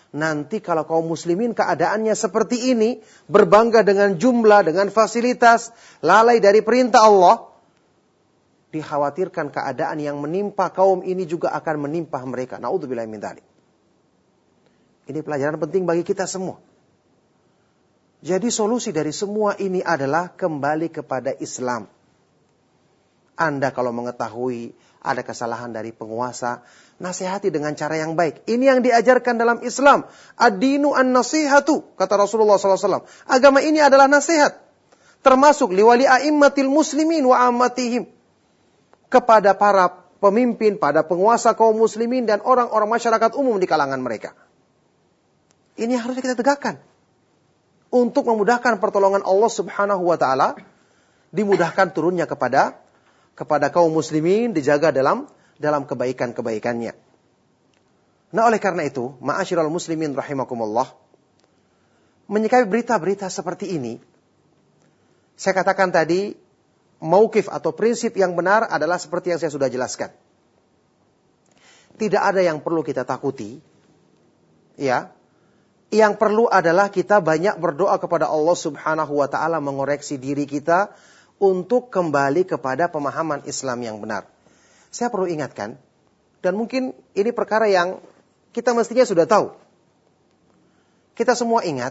nanti kalau kaum muslimin keadaannya seperti ini, berbangga dengan jumlah, dengan fasilitas, lalai dari perintah Allah, dikhawatirkan keadaan yang menimpa kaum ini juga akan menimpa mereka. Na'udzubillahi min dzalik. Ini pelajaran penting bagi kita semua. Jadi solusi dari semua ini adalah kembali kepada Islam. Anda kalau mengetahui ada kesalahan dari penguasa, nasihati dengan cara yang baik. Ini yang diajarkan dalam Islam. Ad-dinu an-nasihatu, kata Rasulullah shallallahu alaihi wasallam. Agama ini adalah nasihat. Termasuk liwali a'immatil muslimin wa ammatihim. Kepada para pemimpin, pada penguasa kaum muslimin dan orang-orang masyarakat umum di kalangan mereka. Ini yang harus kita tegakkan. Untuk memudahkan pertolongan Allah subhanahu wa ta'ala, dimudahkan turunnya kepada kepada kaum muslimin, dijaga dalam dalam kebaikan-kebaikannya. Nah, oleh karena itu, ma'asyiral muslimin rahimakumullah, menyikapi berita-berita seperti ini, saya katakan tadi, mauqif atau prinsip yang benar adalah seperti yang saya sudah jelaskan. Tidak ada yang perlu kita takuti, ya. Yang perlu adalah kita banyak berdoa kepada Allah subhanahu wa ta'ala, mengoreksi diri kita untuk kembali kepada pemahaman Islam yang benar. Saya perlu ingatkan, dan mungkin ini perkara yang kita mestinya sudah tahu. Kita semua ingat,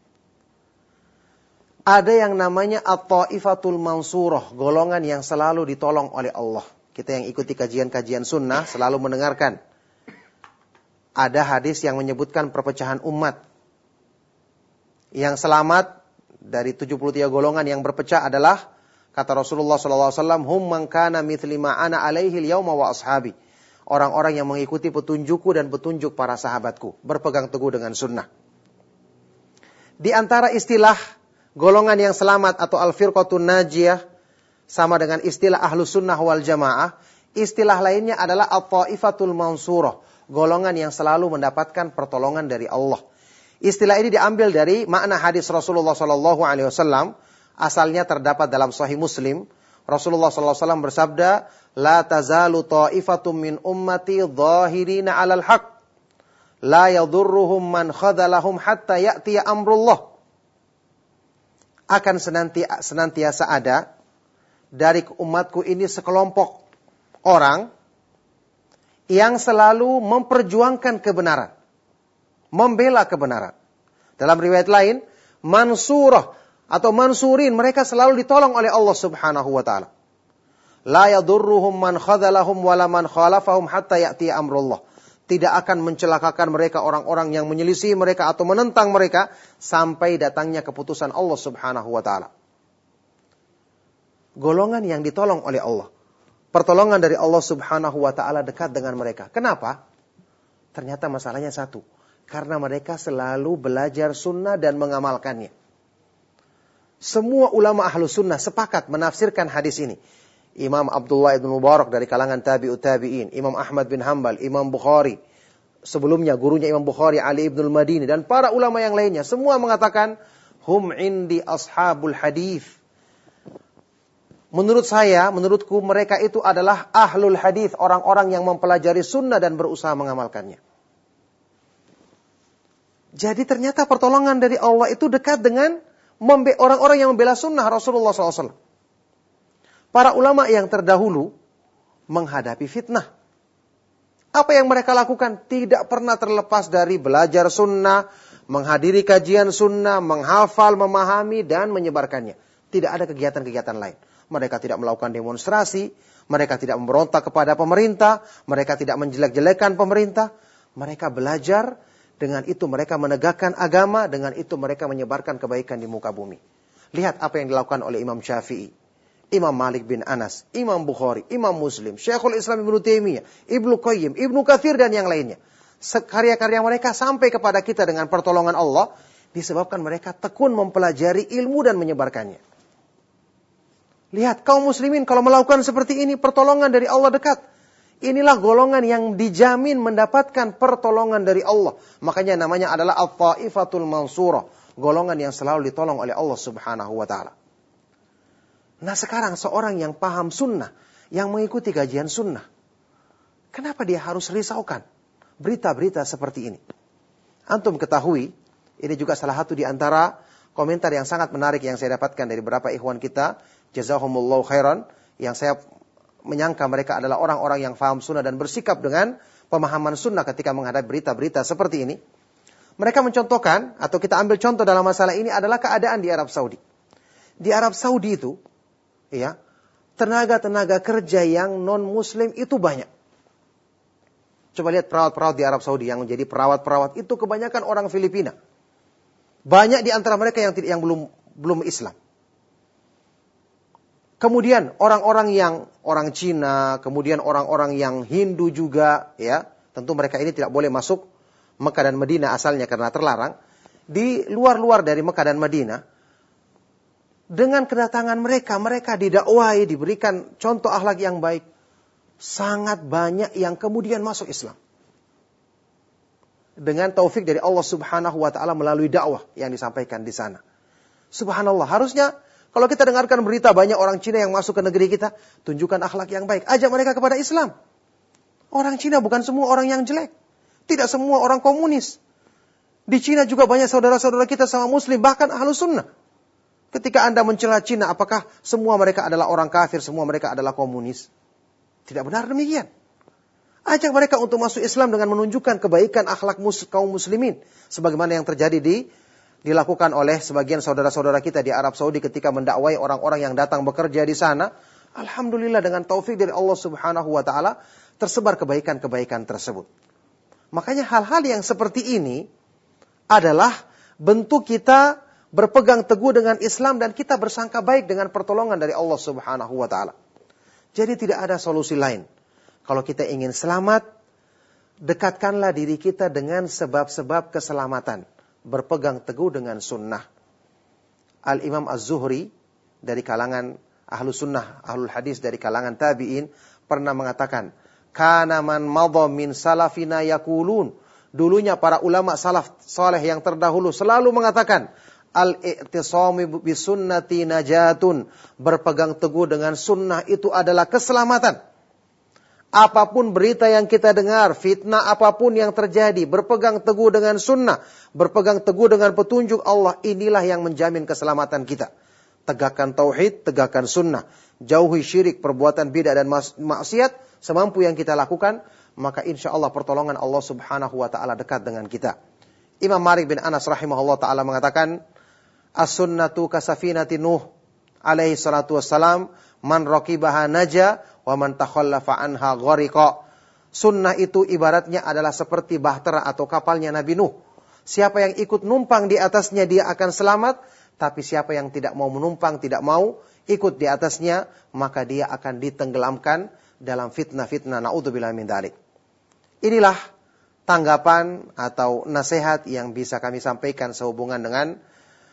ada yang namanya at-ta'ifatul mansurah, golongan yang selalu ditolong oleh Allah. Kita yang ikuti kajian-kajian sunnah selalu mendengarkan. Ada hadis yang menyebutkan perpecahan umat. Yang selamat dari tujuh puluh tiga golongan yang berpecah adalah, kata Rasulullah shallallahu alaihi wasallam, hum man kana mithli ma ana alaihi al-yawma wa ashabi. Orang-orang yang mengikuti petunjukku dan petunjuk para sahabatku, berpegang teguh dengan sunnah. Di antara istilah golongan yang selamat atau al-firqatun najiyah, sama dengan istilah ahlus sunnah wal jamaah, istilah lainnya adalah at-ta'ifatul mansurah, golongan yang selalu mendapatkan pertolongan dari Allah. Istilah ini diambil dari makna hadis Rasulullah sallallahu alaihi wasallam, asalnya terdapat dalam Sahih Muslim. Rasulullah sallallahu alaihi wasallam bersabda, "La tazalu ta'ifatum min ummati dhahirina 'alal haqq, la yadhurruhum man khadalahum hatta ya'tiya amrullah." Akan senantiasa, senantiasa ada dari umatku ini sekelompok orang yang selalu memperjuangkan kebenaran, membela kebenaran. Dalam riwayat lain, mansurah atau mansurin, mereka selalu ditolong oleh Allah subhanahu wa ta'ala. La yadurruhum man khadalahum wala man khalafahum hatta ya'tiya amrullah. Tidak akan mencelakakan mereka orang-orang yang menyelisih mereka atau menentang mereka sampai datangnya keputusan Allah subhanahu wa ta'ala. Golongan yang ditolong oleh Allah. Pertolongan dari Allah subhanahu wa ta'ala dekat dengan mereka. Kenapa? Ternyata masalahnya satu. Karena mereka selalu belajar sunnah dan mengamalkannya. Semua ulama ahlu sunnah sepakat menafsirkan hadis ini. Imam Abdullah ibn Mubarak dari kalangan tabi'ut tabi'in, Imam Ahmad bin Hanbal, Imam Bukhari, sebelumnya gurunya Imam Bukhari, Ali ibn al-Madini, dan para ulama yang lainnya, semua mengatakan, hum indi ashabul hadith. Menurut saya, menurutku mereka itu adalah ahlul hadith, orang-orang yang mempelajari sunnah dan berusaha mengamalkannya. Jadi ternyata pertolongan dari Allah itu dekat dengan orang-orang yang membela sunnah Rasulullah shallallahu alaihi wasallam. Para ulama yang terdahulu menghadapi fitnah. Apa yang mereka lakukan? Tidak pernah terlepas dari belajar sunnah, menghadiri kajian sunnah, menghafal, memahami, dan menyebarkannya. Tidak ada kegiatan-kegiatan lain. Mereka tidak melakukan demonstrasi, mereka tidak memberontak kepada pemerintah, mereka tidak menjelek-jelekan pemerintah. Mereka belajar, dengan itu mereka menegakkan agama, dengan itu mereka menyebarkan kebaikan di muka bumi. Lihat apa yang dilakukan oleh Imam Syafi'i, Imam Malik bin Anas, Imam Bukhari, Imam Muslim, Syekhul Islam Ibnu Taimiyah, Ibnu Qayyim, Ibnu Katsir dan yang lainnya. Karya-karya mereka sampai kepada kita dengan pertolongan Allah disebabkan mereka tekun mempelajari ilmu dan menyebarkannya. Lihat, kaum muslimin kalau melakukan seperti ini, pertolongan dari Allah dekat. Inilah golongan yang dijamin mendapatkan pertolongan dari Allah. Makanya namanya adalah at-ta'ifatul mansurah, golongan yang selalu ditolong oleh Allah subhanahu wa ta'ala. Nah sekarang seorang yang paham sunnah, yang mengikuti kajian sunnah, kenapa dia harus risaukan berita-berita seperti ini? Antum ketahui, ini juga salah satu di antara komentar yang sangat menarik yang saya dapatkan dari beberapa ikhwan kita, jazahumullahu khairan, yang saya menyangka mereka adalah orang-orang yang faham sunnah dan bersikap dengan pemahaman sunnah ketika menghadapi berita-berita seperti ini. Mereka mencontohkan, atau kita ambil contoh dalam masalah ini adalah keadaan di Arab Saudi. Di Arab Saudi itu, ya, tenaga-tenaga kerja yang non-muslim itu banyak. Coba lihat perawat-perawat di Arab Saudi yang menjadi perawat-perawat itu kebanyakan orang Filipina. Banyak di antara mereka yang yang belum belum Islam. Kemudian orang-orang yang orang Cina, kemudian orang-orang yang Hindu juga, ya. Tentu mereka ini tidak boleh masuk Mekah dan Madinah asalnya karena terlarang. Di luar-luar dari Mekah dan Madinah, dengan kedatangan mereka, mereka didakwai, diberikan contoh akhlak yang baik. Sangat banyak yang kemudian masuk Islam. Dengan taufik dari Allah Subhanahu wa taala melalui dakwah yang disampaikan di sana. Subhanallah, harusnya kalau kita dengarkan berita banyak orang Cina yang masuk ke negeri kita, tunjukkan akhlak yang baik, ajak mereka kepada Islam. Orang Cina bukan semua orang yang jelek. Tidak semua orang komunis. Di Cina juga banyak saudara-saudara kita sama muslim, bahkan ahlus sunnah. Ketika Anda mencela Cina, apakah semua mereka adalah orang kafir, semua mereka adalah komunis? Tidak benar demikian. Ajak mereka untuk masuk Islam dengan menunjukkan kebaikan akhlak mus, kaum muslimin. Sebagaimana yang terjadi di dilakukan oleh sebagian saudara-saudara kita di Arab Saudi ketika mendakwai orang-orang yang datang bekerja di sana. Alhamdulillah dengan taufik dari Allah Subhanahu wa taala tersebar kebaikan-kebaikan tersebut. Makanya hal-hal yang seperti ini adalah bentuk kita berpegang teguh dengan Islam dan kita bersangka baik dengan pertolongan dari Allah Subhanahu wa taala. Jadi tidak ada solusi lain. Kalau kita ingin selamat, dekatkanlah diri kita dengan sebab-sebab keselamatan. Berpegang teguh dengan sunnah. Al-Imam Az-Zuhri dari kalangan ahlu sunnah, ahlul hadis dari kalangan tabi'in pernah mengatakan, Kana man madha min salafina yakulun. Dulunya para ulama salaf saleh yang terdahulu selalu mengatakan, Al-i'tisami bisunnati najatun. Berpegang teguh dengan sunnah itu adalah keselamatan. Apapun berita yang kita dengar, fitnah apapun yang terjadi, berpegang teguh dengan sunnah, berpegang teguh dengan petunjuk Allah, inilah yang menjamin keselamatan kita. Tegakkan tauhid, tegakkan sunnah. Jauhi syirik, perbuatan bid'ah dan maksiat, semampu yang kita lakukan, maka insya Allah pertolongan Allah Subhanahu wa ta'ala dekat dengan kita. Imam Malik bin Anas rahimahullah ta'ala mengatakan, As-sunnatu kasafinati Nuh alaihi salatu wassalam, man raqibaha naja, wa man takhallafa anha ghariqa. Sunnah itu ibaratnya adalah seperti bahtera atau kapalnya Nabi Nuh. Siapa yang ikut numpang di atasnya dia akan selamat, tapi siapa yang tidak mau menumpang, tidak mau ikut di atasnya, maka dia akan ditenggelamkan dalam fitnah-fitnah. Na'udzubillah min dzalik. Inilah tanggapan atau nasihat yang bisa kami sampaikan sehubungan dengan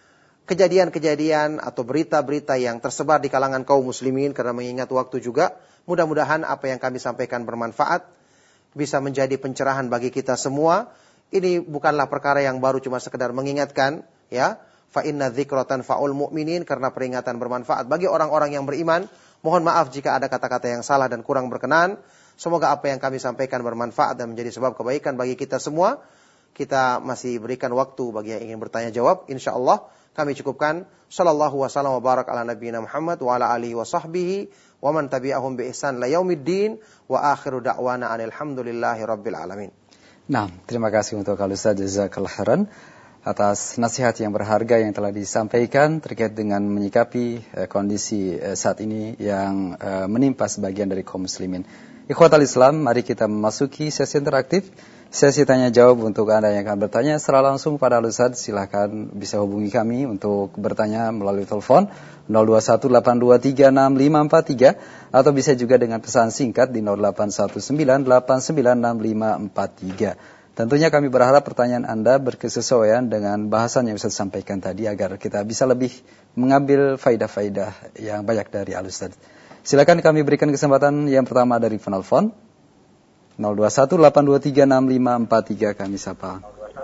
kejadian-kejadian atau berita-berita yang tersebar di kalangan kaum muslimin, karena mengingat waktu juga. Mudah-mudahan apa yang kami sampaikan bermanfaat, bisa menjadi pencerahan bagi kita semua. Ini bukanlah perkara yang baru cuma sekedar mengingatkan, ya. Fa inna dzikra tanfa'ul mu'minin, karena peringatan bermanfaat bagi orang-orang yang beriman. Mohon maaf jika ada kata-kata yang salah dan kurang berkenan. Semoga apa yang kami sampaikan bermanfaat dan menjadi sebab kebaikan bagi kita semua. Kita masih berikan waktu bagi yang ingin bertanya jawab. Insyaallah kami cukupkan. Sallallahu wasallam wa barak ala nabiyina Muhammad wa ala alihi wa sahbihi wa man tabi'ahum bi ihsan la yaumiddin wa akhiru da'wana alhamdulillahi rabbil alamin. Nah, terima kasih untuk Al Ustaz jazakallahu khairan atas nasihat yang berharga yang telah disampaikan terkait dengan menyikapi eh, kondisi eh, saat ini yang eh, menimpa sebagian dari kaum muslimin. Ikhwatal Islam, mari kita memasuki sesi interaktif. Sesi tanya jawab untuk Anda yang akan bertanya secara langsung pada Al Ustaz. Silakan bisa hubungi kami untuk bertanya melalui telepon nol dua satu delapan dua tiga enam lima empat tiga atau bisa juga dengan pesan singkat di nol delapan satu sembilan delapan sembilan enam lima empat tiga. Tentunya kami berharap pertanyaan Anda berkesesuaian dengan bahasan yang Ustaz sampaikan tadi agar kita bisa lebih mengambil faidah-faidah yang banyak dari Al Ustaz. Silakan kami berikan kesempatan yang pertama dari penelpon nol dua satu delapan dua tiga enam lima empat tiga, kami sapa.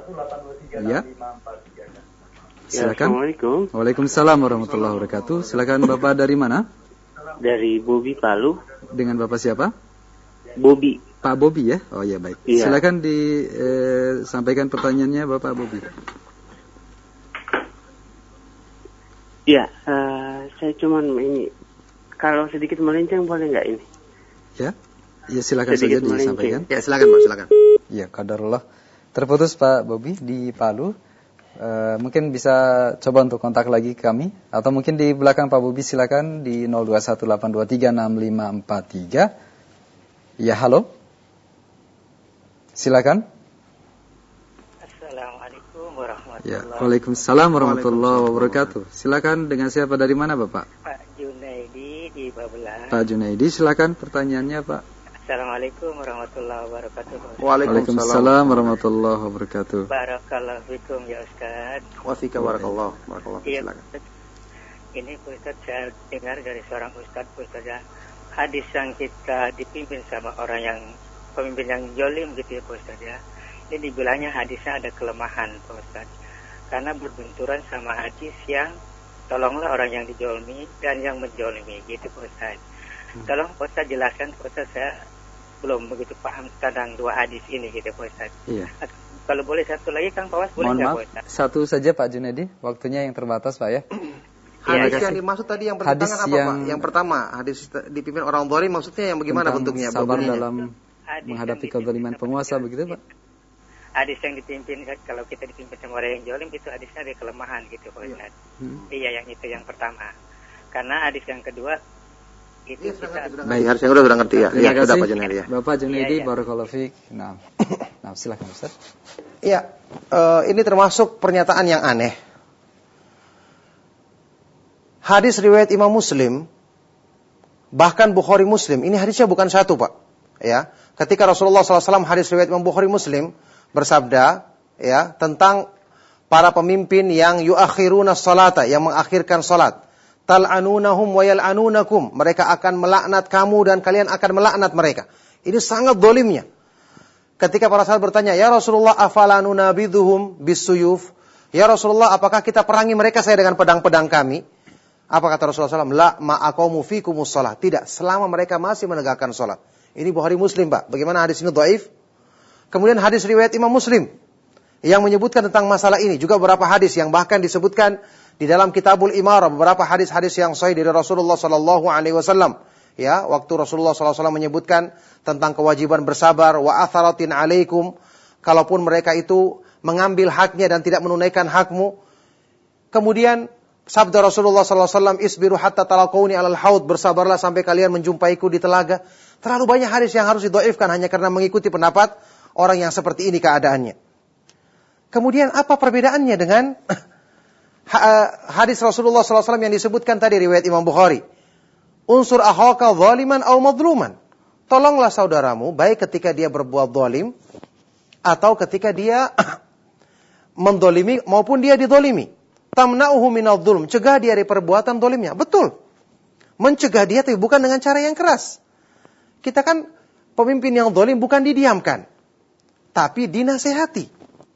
Ya. Silakan. Assalamualaikum. Waalaikumsalam warahmatullahi wabarakatuh. Silakan Bapak dari mana? Dari Bobi Palu. Dengan Bapak siapa? Bobi. Pak Bobi ya? Oh ya baik. Iya. Silakan disampaikan pertanyaannya Bapak Bobi. Ya, uh, saya cuman ini, kalau sedikit melenceng boleh nggak ini? Ya, ya silakan Sedikit saja melenceng. disampaikan. Ya, silakan Pak, silakan. Ya, qadarullah. Terputus Pak Bobi di Palu. Uh, mungkin bisa coba untuk kontak lagi ke kami, atau mungkin di belakang Pak Bobi silakan di nol dua satu delapan dua tiga enam lima empat tiga. Ya, halo. Silakan. Assalamualaikum warahmatullahi Ya, Waalaikumsalam warahmatullahi wabarakatuh. Silakan, dengan siapa, dari mana Bapak? Pak Junaidi di Babelan. Pak Junaidi, silakan pertanyaannya Pak. Assalamualaikum warahmatullahi wabarakatuh. Waalaikumsalam warahmatullahi wabarakatuh. Barakallahu fikum ya Ustaz. Wa fika barakallah. Barakallah. Iya, Silakan. Ustaz. Ini Ustaz, saya dengar dari seorang Ustaz, Ustaz ya, hadis yang kita dipimpin sama orang yang pemimpin yang jolim gitu ya Pak Ustaz ya. Ini dibilangnya hadisnya ada kelemahan Pak Ustaz, karena berbenturan sama hadis yang tolonglah orang yang dijolimi dan yang menjolimi gitu Pak Ustaz. Hmm. Tolong Pak Ustaz jelaskan Pak Ustaz, saya belum begitu paham tentang dua hadis ini gitu Pak Ustaz. Iya. Kalau boleh satu lagi Kang Pawas, boleh Mohon nggak maaf, Pak Ustaz? satu saja Pak Junaidi, waktunya yang terbatas Pak ya. Hadis Ya, yang dimaksud tadi yang hadis bertentangan apa yang... Pak? Yang pertama, hadis dipimpin orang zalim maksudnya yang bagaimana bentuknya? Sabar Bentuknya? dalam Hadis menghadapi yang kezaliman dipimpin penguasa sama- begitu Pak? Hadis yang dipimpin, kalau kita dipimpin sama orang yang jolim itu hadisnya ada kelemahan gitu Pak Ustaz. Hmm. Iya, yang itu yang pertama. Karena hadis yang kedua itu Iya, sudah kita ngerti, sudah ngerti. Harus yang udah sudah ngerti ya. Terima Iya, kasih sudah Pak Junaidi ya. Bapak Junaidi, Iya, iya. barakallahu fiik. Nah, nah silakan Ustaz. Iya, eh, ini termasuk pernyataan yang aneh. Hadis riwayat Imam Muslim, bahkan Bukhari Muslim, ini hadisnya bukan satu Pak. Ya, ketika Rasulullah shallallahu alaihi wasallam, hadis riwayat Imam Bukhari Muslim bersabda, ya, tentang para pemimpin yang yuakhiruna salata, yang mengakhirkan salat. Tal'anunahum wa yal'anunakum, mereka akan melaknat kamu dan kalian akan melaknat mereka. Ini sangat dolimnya. Ketika para sahabat bertanya, ya Rasulullah, afala nunabiduhum bisuyuf? Ya Rasulullah, apakah kita perangi mereka saya dengan pedang-pedang kami? Apa kata Rasulullah shallallahu alaihi wasallam? La ma'aqamu fikumus shalah. Tidak, selama mereka masih menegakkan salat. Ini Bukhari Muslim Pak. Bagaimana hadis ini dhaif? Kemudian hadis riwayat Imam Muslim yang menyebutkan tentang masalah ini. Juga beberapa hadis yang bahkan disebutkan di dalam Kitabul Imarah, beberapa hadis-hadis yang sahih dari Rasulullah sallallahu alaihi wasallam. Ya, waktu Rasulullah sallallahu alaihi wasallam menyebutkan tentang kewajiban bersabar, wa atharatin alaikum, kalaupun mereka itu mengambil haknya dan tidak menunaikan hakmu. Kemudian sabda Rasulullah sallallahu alaihi wasallam, isbiru hatta talaqawni alal haud, bersabarlah sampai kalian menjumpaiku di telaga. Terlalu banyak hadis yang harus didhaifkan hanya karena mengikuti pendapat orang yang seperti ini keadaannya. Kemudian apa perbedaannya dengan hadis Rasulullah sallallahu alaihi wasallam yang disebutkan tadi riwayat Imam Bukhari? Unsur akhaka zaliman aw madluman. Tolonglah saudaramu baik ketika dia berbuat zalim atau ketika dia mendolimi maupun dia didolimi. Tamna'uhu minadh dzulm, cegah dia dari perbuatan zalimnya. Betul. Mencegah dia tapi bukan dengan cara yang keras. Kita kan pemimpin yang zalim bukan didiamkan, tapi dinasehati.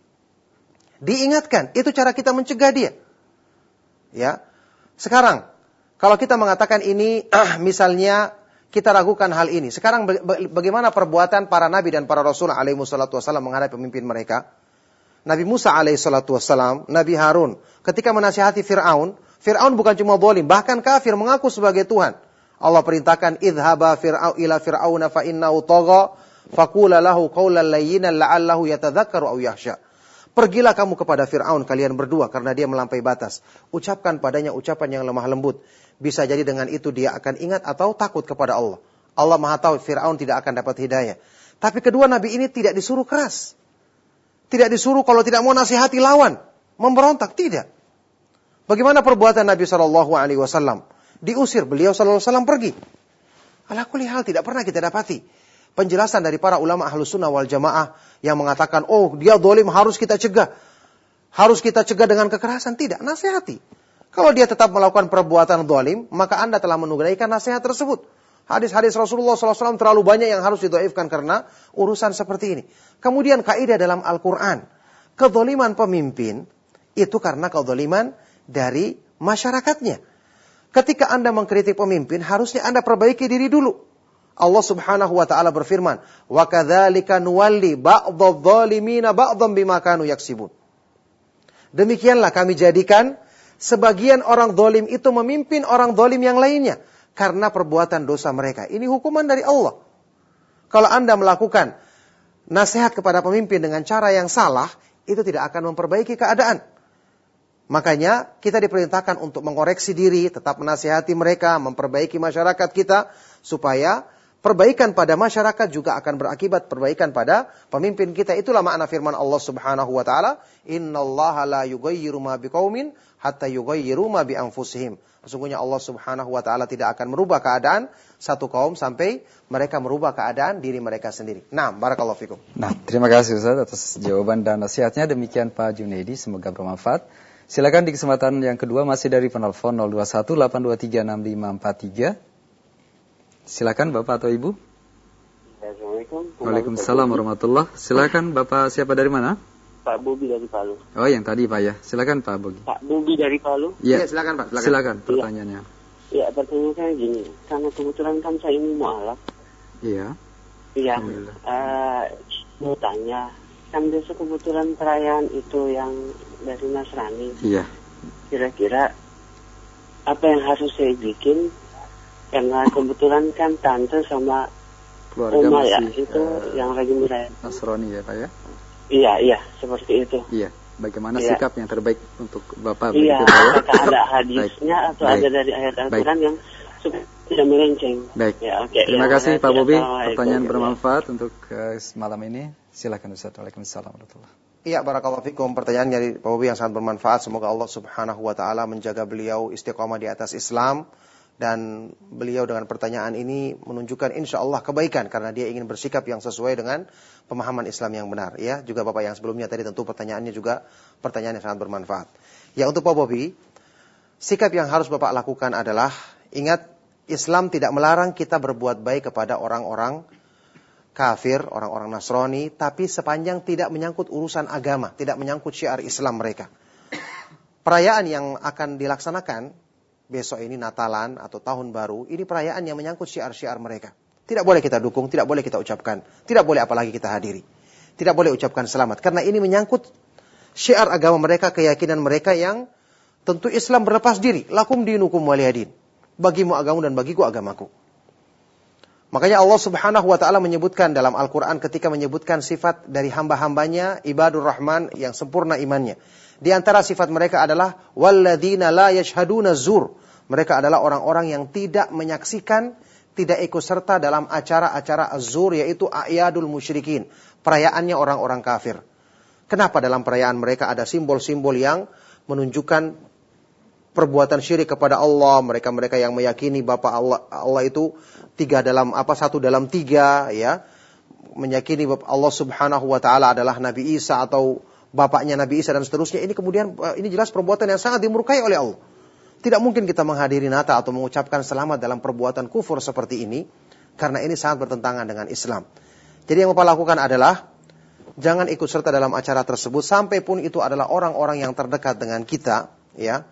Diingatkan, itu cara kita mencegah dia. Ya. Sekarang, kalau kita mengatakan ini, ah, misalnya kita ragukan hal ini. Sekarang bagaimana perbuatan para nabi dan para rasul alaihi wassalatu wassalam menghadapi pemimpin mereka? Nabi Musa alaihi salatu wassalam, Nabi Harun, ketika menasihati Fir'aun, Fir'aun bukan cuma zalim, bahkan kafir mengaku sebagai Tuhan. Allah perintahkan, idhaba fir'au ila fir'auna fa innahu tagha, faqula lahu qawlan layyinan la'allahu yatadzakkaru aw yakhsha. Pergilah kamu kepada Fir'aun kalian berdua karena dia melampaui batas. Ucapkan padanya ucapan yang lemah lembut. Bisa jadi dengan itu dia akan ingat atau takut kepada Allah. Allah Maha tahu Fir'aun tidak akan dapat hidayah. Tapi kedua nabi ini tidak disuruh keras. Tidak disuruh kalau tidak mau nasihati lawan, memberontak, tidak. Bagaimana perbuatan Nabi shallallahu alaihi wasallam? Diusir, beliau sallallahu alaihi wasallam pergi. Ala kulli hal tidak pernah kita dapati penjelasan dari para ulama Ahlus Sunnah wal Jamaah yang mengatakan, oh dia zalim harus kita cegah. Harus kita cegah dengan kekerasan. Tidak, nasihati. Kalau dia tetap melakukan perbuatan zalim, maka Anda telah menunaikan nasihat tersebut. Hadis-hadis Rasulullah sallallahu alaihi wasallam terlalu banyak yang harus didhaifkan karena urusan seperti ini. Kemudian kaidah dalam Al-Quran, kezaliman pemimpin itu karena kezaliman dari masyarakatnya. Ketika Anda mengkritik pemimpin, harusnya Anda perbaiki diri dulu. Allah Subhanahu wa taala berfirman, "Wa kadzalika nuwalli ba'dadh dhalimina ba'dhan bima kanu yaksibun." Demikianlah kami jadikan sebagian orang zalim itu memimpin orang zalim yang lainnya karena perbuatan dosa mereka. Ini hukuman dari Allah. Kalau Anda melakukan nasihat kepada pemimpin dengan cara yang salah, itu tidak akan memperbaiki keadaan. Makanya kita diperintahkan untuk mengoreksi diri, tetap menasihati mereka, memperbaiki masyarakat kita, supaya perbaikan pada masyarakat juga akan berakibat perbaikan pada pemimpin kita. Itulah makna firman Allah Subhanahu wa taala, "Innallaha la yughayyiru ma biqaumin hatta yughayyiru ma bi anfusihim." Sesungguhnya Allah Subhanahu wa taala tidak akan merubah keadaan satu kaum sampai mereka merubah keadaan diri mereka sendiri. Nah, barakallahu fikum. Nah, terima kasih Ustaz atas jawaban dan nasihatnya. Demikian Pak Junaidi, semoga bermanfaat. Silakan di kesempatan yang kedua masih dari penelpon nol dua satu delapan dua tiga enam lima empat tiga. Silakan Bapak atau Ibu. Assalamualaikum. Waalaikumsalam warahmatullahi. Silakan Bapak, siapa dari mana? Pak Bobi dari Palu. Oh, yang tadi Pak ya. Silakan Pak Bobi. Pak Bobi dari Palu. Ya, ya silakan Pak. Silakan, silakan pertanyaannya. Ya, pertanyaan saya gini. Karena kebetulan kan saya ini mu'alaf. Iya. Iya. Uh, mau tanya, kan besok kebetulan perayaan itu yang dari Nasrani. Iya. Kira-kira apa yang harus saya bikin? Karena kebetulan kan tante sama keluarga Oma ya, masih, itu uh, yang lagi merayakan Nasrani ya Pak ya? Iya, iya, seperti itu. Iya. Bagaimana iya. sikap yang terbaik untuk Bapak? Iya, begitu, Pak, ya? apakah ada hadisnya atau Baik. ada dari ayat Al-Quran yang tidak melenceng? Baik. Ya, okay. Terima ya, kasih Pak Bobi. Assalamualaikum. Pertanyaan bermanfaat untuk uh, malam ini. Silakan Ustaz. Waalaikumsalam warahmatullahi wabarakatuh. Iya, barakallahu fikum. Pertanyaan dari Pak Bobi yang sangat bermanfaat. Semoga Allah Subhanahu wa taala menjaga beliau istiqomah di atas Islam. Dan beliau dengan pertanyaan ini menunjukkan insya Allah kebaikan karena dia ingin bersikap yang sesuai dengan pemahaman Islam yang benar. Ya, juga Bapak yang sebelumnya tadi tentu pertanyaannya juga pertanyaan yang sangat bermanfaat. Ya, untuk Pak Bobi, sikap yang harus Bapak lakukan adalah, ingat, Islam tidak melarang kita berbuat baik kepada orang-orang kafir, orang-orang Nasrani, tapi sepanjang tidak menyangkut urusan agama, tidak menyangkut syiar Islam mereka. Perayaan yang akan dilaksanakan besok ini, Natalan atau Tahun Baru, ini perayaan yang menyangkut syiar-syiar mereka. Tidak boleh kita dukung, tidak boleh kita ucapkan, tidak boleh apalagi kita hadiri. Tidak boleh ucapkan selamat, karena ini menyangkut syiar agama mereka, keyakinan mereka yang tentu Islam berlepas diri. Lakum dinukum waliyadin. Bagimu agamu dan bagiku agamaku. Makanya Allah Subhanahu wa taala menyebutkan dalam Al-Quran ketika menyebutkan sifat dari hamba-hambanya, ibadur rahman yang sempurna imannya. Di antara sifat mereka adalah walladzina la yashhaduna zur. Mereka adalah orang-orang yang tidak menyaksikan, tidak ikut serta dalam acara-acara az-zur, yaitu a'yadul musyrikin, perayaannya orang-orang kafir. Kenapa dalam perayaan mereka ada simbol-simbol yang menunjukkan perbuatan syirik kepada Allah? Mereka-mereka yang meyakini Bapa Allah, Allah itu tiga dalam apa satu dalam tiga, ya, meyakini Allah Subhanahu wa taala adalah Nabi Isa atau bapaknya Nabi Isa dan seterusnya. Ini kemudian ini jelas perbuatan yang sangat dimurkai oleh Allah. Tidak mungkin kita menghadiri Natal atau mengucapkan selamat dalam perbuatan kufur seperti ini, karena ini sangat bertentangan dengan Islam. Jadi yang Bapak lakukan adalah jangan ikut serta dalam acara tersebut, sampai pun itu adalah orang-orang yang terdekat dengan kita, ya.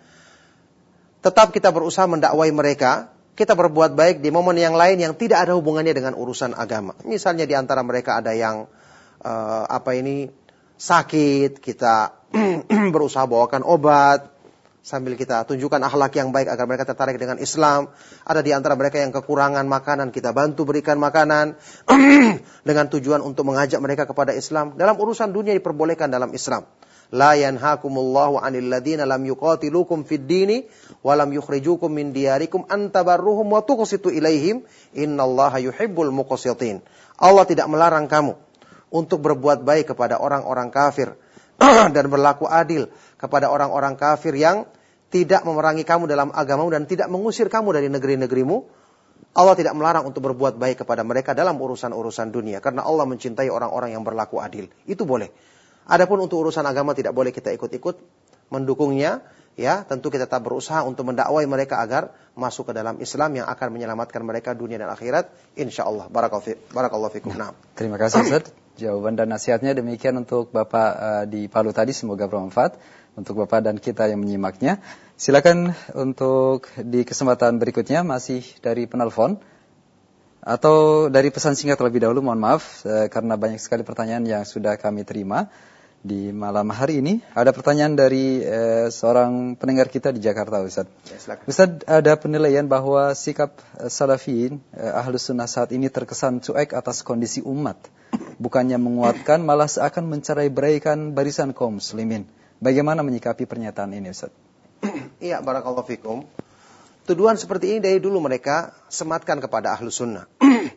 Tetap kita berusaha mendakwai mereka, kita berbuat baik di momen yang lain yang tidak ada hubungannya dengan urusan agama. Misalnya di antara mereka ada yang uh, apa ini sakit, kita berusaha bawakan obat, sambil kita tunjukkan akhlak yang baik agar mereka tertarik dengan Islam. Ada di antara mereka yang kekurangan makanan, kita bantu berikan makanan dengan tujuan untuk mengajak mereka kepada Islam. Dalam urusan dunia diperbolehkan dalam Islam. La yanhakumullahu 'anil ladzina lam yuqatilukum fid dini wa lam yukhrijukum min diyarikum an tabarruhum wa tuqsitu ilaihim innallaha yuhibbul muqsitin. Allah tidak melarang kamu untuk berbuat baik kepada orang-orang kafir dan berlaku adil kepada orang-orang kafir yang tidak memerangi kamu dalam agamamu dan tidak mengusir kamu dari negeri-negerimu. Allah tidak melarang untuk berbuat baik kepada mereka dalam urusan-urusan dunia, karena Allah mencintai orang-orang yang berlaku adil. Itu boleh. Adapun untuk urusan agama tidak boleh kita ikut-ikut mendukungnya, ya. Tentu kita tetap berusaha untuk mendakwai mereka agar masuk ke dalam Islam yang akan menyelamatkan mereka dunia dan akhirat, insyaallah. Barakallahu fikum. Nah, terima kasih Ustaz. Jawaban dan nasihatnya demikian untuk Bapak uh, di Palu tadi, semoga bermanfaat untuk Bapak dan kita yang menyimaknya. Silakan untuk di kesempatan berikutnya masih dari penelpon. Atau dari pesan singkat terlebih dahulu, mohon maaf, eh, karena banyak sekali pertanyaan yang sudah kami terima di malam hari ini. Ada pertanyaan dari eh, seorang pendengar kita di Jakarta, Ustaz. Ya, Ustaz, ada penilaian bahwa sikap eh, Salafiyin, eh, Ahlus Sunnah saat ini terkesan cuek atas kondisi umat. Bukannya menguatkan, malah seakan mencerai-beraikan barisan kaum muslimin. Bagaimana menyikapi pernyataan ini, Ustaz? Iya, barakallahu fikum. Tuduhan seperti ini dari dulu mereka sematkan kepada Ahlus Sunnah.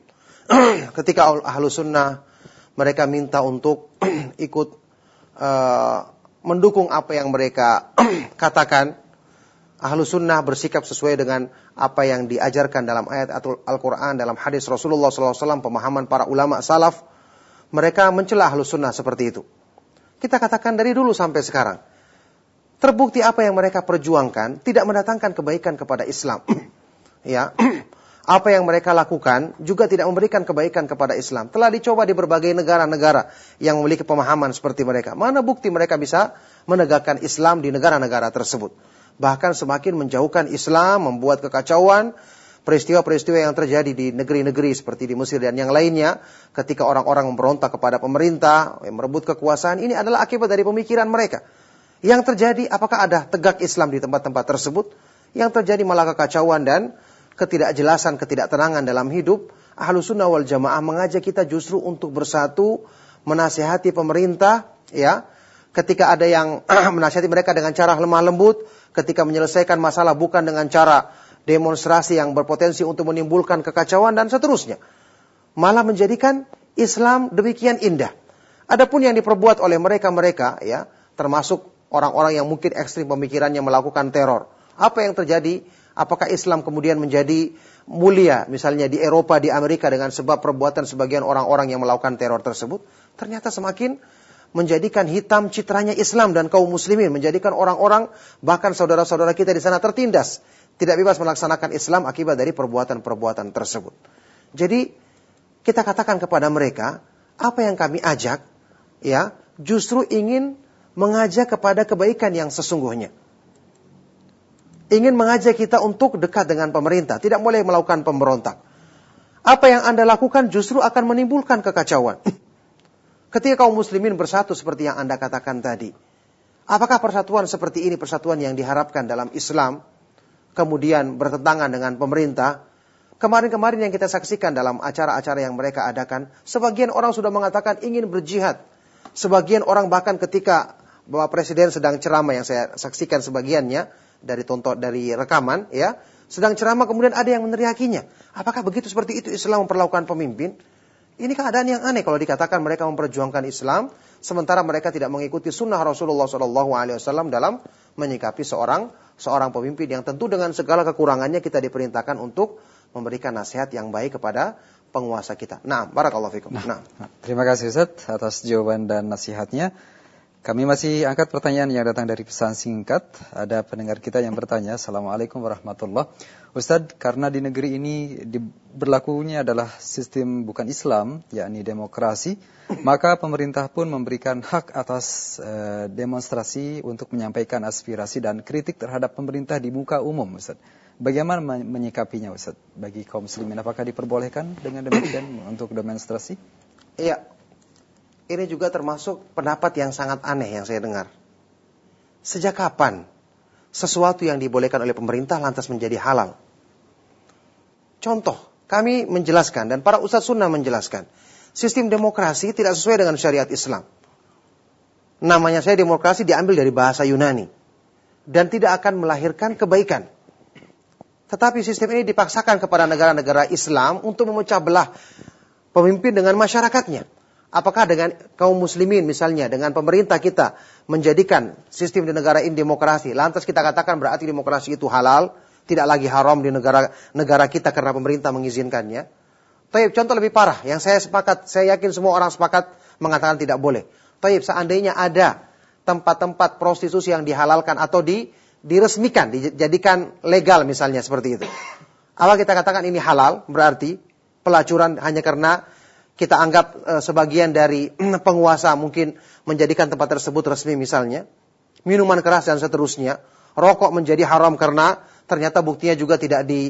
Ketika Ahlus Sunnah mereka minta untuk ikut uh, mendukung apa yang mereka katakan, Ahlus Sunnah bersikap sesuai dengan apa yang diajarkan dalam ayat Al-Quran, dalam hadis Rasulullah shallallahu alaihi wasallam, pemahaman para ulama salaf, mereka mencela Ahlus Sunnah seperti itu. Kita katakan dari dulu sampai sekarang, terbukti apa yang mereka perjuangkan tidak mendatangkan kebaikan kepada Islam. Ya, apa yang mereka lakukan juga tidak memberikan kebaikan kepada Islam. Telah dicoba di berbagai negara-negara yang memiliki pemahaman seperti mereka. Mana bukti mereka bisa menegakkan Islam di negara-negara tersebut? Bahkan semakin menjauhkan Islam, membuat kekacauan. Peristiwa-peristiwa yang terjadi di negeri-negeri seperti di Mesir dan yang lainnya, ketika orang-orang memberontak kepada pemerintah, merebut kekuasaan, ini adalah akibat dari pemikiran mereka. Yang terjadi, apakah ada tegak Islam di tempat-tempat tersebut? Yang terjadi malah kekacauan dan ketidakjelasan, ketidaktenangan dalam hidup. Ahlus Sunnah wal Jamaah mengajak kita justru untuk bersatu, menasihati pemerintah, ya. Ketika ada yang menasihati mereka dengan cara lemah lembut, ketika menyelesaikan masalah bukan dengan cara demonstrasi yang berpotensi untuk menimbulkan kekacauan dan seterusnya. Malah menjadikan Islam demikian indah. Adapun yang diperbuat oleh mereka-mereka, ya, termasuk orang-orang yang mungkin ekstrim pemikirannya melakukan teror. Apa yang terjadi? Apakah Islam kemudian menjadi mulia misalnya di Eropa, di Amerika dengan sebab perbuatan sebagian orang-orang yang melakukan teror tersebut? Ternyata semakin menjadikan hitam citranya Islam dan kaum muslimin, menjadikan orang-orang bahkan saudara-saudara kita di sana tertindas, tidak bebas melaksanakan Islam akibat dari perbuatan-perbuatan tersebut. Jadi kita katakan kepada mereka, apa yang kami ajak, ya, justru ingin mengajak kepada kebaikan yang sesungguhnya. Ingin mengajak kita untuk dekat dengan pemerintah, tidak boleh melakukan pemberontak. Apa yang Anda lakukan justru akan menimbulkan kekacauan. Ketika kaum muslimin bersatu seperti yang Anda katakan tadi, apakah persatuan seperti ini persatuan yang diharapkan dalam Islam, kemudian bertentangan dengan pemerintah? Kemarin-kemarin yang kita saksikan dalam acara-acara yang mereka adakan, sebagian orang sudah mengatakan ingin berjihad. Sebagian orang bahkan ketika Bapak Presiden sedang ceramah, yang saya saksikan sebagiannya dari tonton dari rekaman, ya, sedang ceramah kemudian ada yang meneriakinya. Apakah begitu seperti itu Islam memperlakukan pemimpin? Ini keadaan yang aneh kalau dikatakan mereka memperjuangkan Islam, sementara mereka tidak mengikuti sunnah Rasulullah shallallahu alaihi wasallam dalam menyikapi seorang seorang pemimpin yang tentu dengan segala kekurangannya kita diperintahkan untuk memberikan nasihat yang baik kepada penguasa kita. Nah, barakallahu fikum. Nah, nah. Terima kasih Ustaz atas jawaban dan nasihatnya. Kami masih angkat pertanyaan yang datang dari pesan singkat. Ada pendengar kita yang bertanya, Assalamualaikum warahmatullahi wabarakatuh. Ustaz, karena di negeri ini di, berlakunya adalah sistem bukan Islam, yakni demokrasi, maka pemerintah pun memberikan hak atas uh, demonstrasi untuk menyampaikan aspirasi dan kritik terhadap pemerintah di muka umum, Ustaz. Bagaimana menyikapinya, Ustaz? Bagi kaum muslimin, apakah diperbolehkan dengan demikian untuk demonstrasi? Iya. Ini juga termasuk pendapat yang sangat aneh yang saya dengar. Sejak kapan sesuatu yang dibolehkan oleh pemerintah lantas menjadi halal? Contoh, kami menjelaskan dan para ustadz sunnah menjelaskan, sistem demokrasi tidak sesuai dengan syariat Islam. Namanya saya demokrasi diambil dari bahasa Yunani dan tidak akan melahirkan kebaikan. Tetapi sistem ini dipaksakan kepada negara-negara Islam untuk memecah belah pemimpin dengan masyarakatnya. Apakah dengan kaum muslimin misalnya, dengan pemerintah kita menjadikan sistem di negara ini demokrasi, lantas kita katakan berarti demokrasi itu halal, tidak lagi haram di negara negara kita karena pemerintah mengizinkannya? Taib, contoh lebih parah, yang saya sepakat, saya yakin semua orang sepakat mengatakan tidak boleh. Taib, seandainya ada tempat-tempat prostitusi yang dihalalkan atau di, diresmikan, dijadikan legal misalnya seperti itu. Apa kita katakan ini halal, berarti pelacuran hanya karena kita anggap e, sebagian dari penguasa mungkin menjadikan tempat tersebut resmi misalnya. Minuman keras dan seterusnya. Rokok menjadi haram karena ternyata buktinya juga tidak di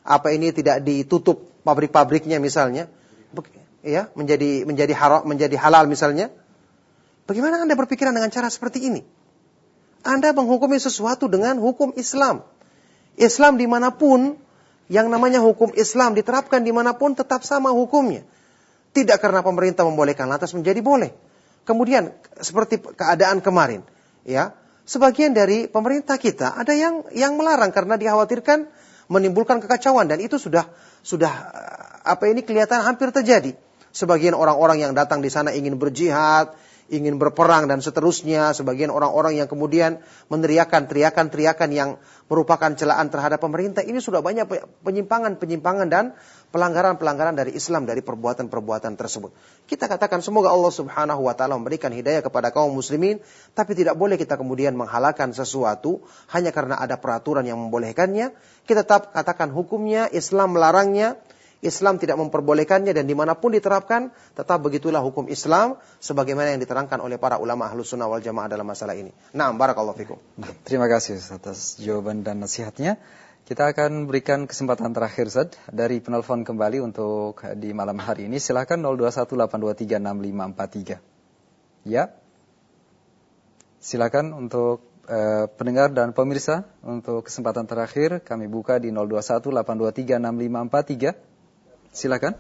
apa ini tidak ditutup pabrik-pabriknya misalnya, ya, menjadi menjadi haram, menjadi halal misalnya. Bagaimana Anda berpikiran dengan cara seperti ini? Anda menghukumi sesuatu dengan hukum Islam. Islam dimanapun, yang namanya hukum Islam diterapkan dimanapun tetap sama hukumnya. Tidak karena pemerintah membolehkan lantas menjadi boleh. Kemudian seperti keadaan kemarin, ya, sebagian dari pemerintah kita ada yang yang melarang karena dikhawatirkan menimbulkan kekacauan, dan itu sudah sudah apa ini kelihatan hampir terjadi. Sebagian orang-orang yang datang di sana ingin berjihad, ingin berperang dan seterusnya. Sebagian orang-orang yang kemudian meneriakan teriakan-teriakan yang merupakan celaan terhadap pemerintah. Ini sudah banyak penyimpangan-penyimpangan dan pelanggaran-pelanggaran dari Islam dari perbuatan-perbuatan tersebut. Kita katakan semoga Allah Subhanahu wa taala memberikan hidayah kepada kaum muslimin, tapi tidak boleh kita kemudian menghalalkan sesuatu hanya karena ada peraturan yang membolehkannya. Kita tetap katakan hukumnya, Islam melarangnya, Islam tidak memperbolehkannya, dan dimanapun diterapkan tetap begitulah hukum Islam sebagaimana yang diterangkan oleh para ulama Ahlus Sunnah wal Jamaah dalam masalah ini. Nah, barakallahu fikum. Nah, terima kasih atas jawaban dan nasihatnya. Kita akan berikan kesempatan terakhir Ustaz dari penelpon kembali untuk di malam hari ini. Silakan nol dua satu delapan dua tiga enam lima empat tiga. Ya. Silakan untuk uh, pendengar dan pemirsa untuk kesempatan terakhir kami buka di nol dua satu delapan dua tiga enam lima empat tiga. Silakan.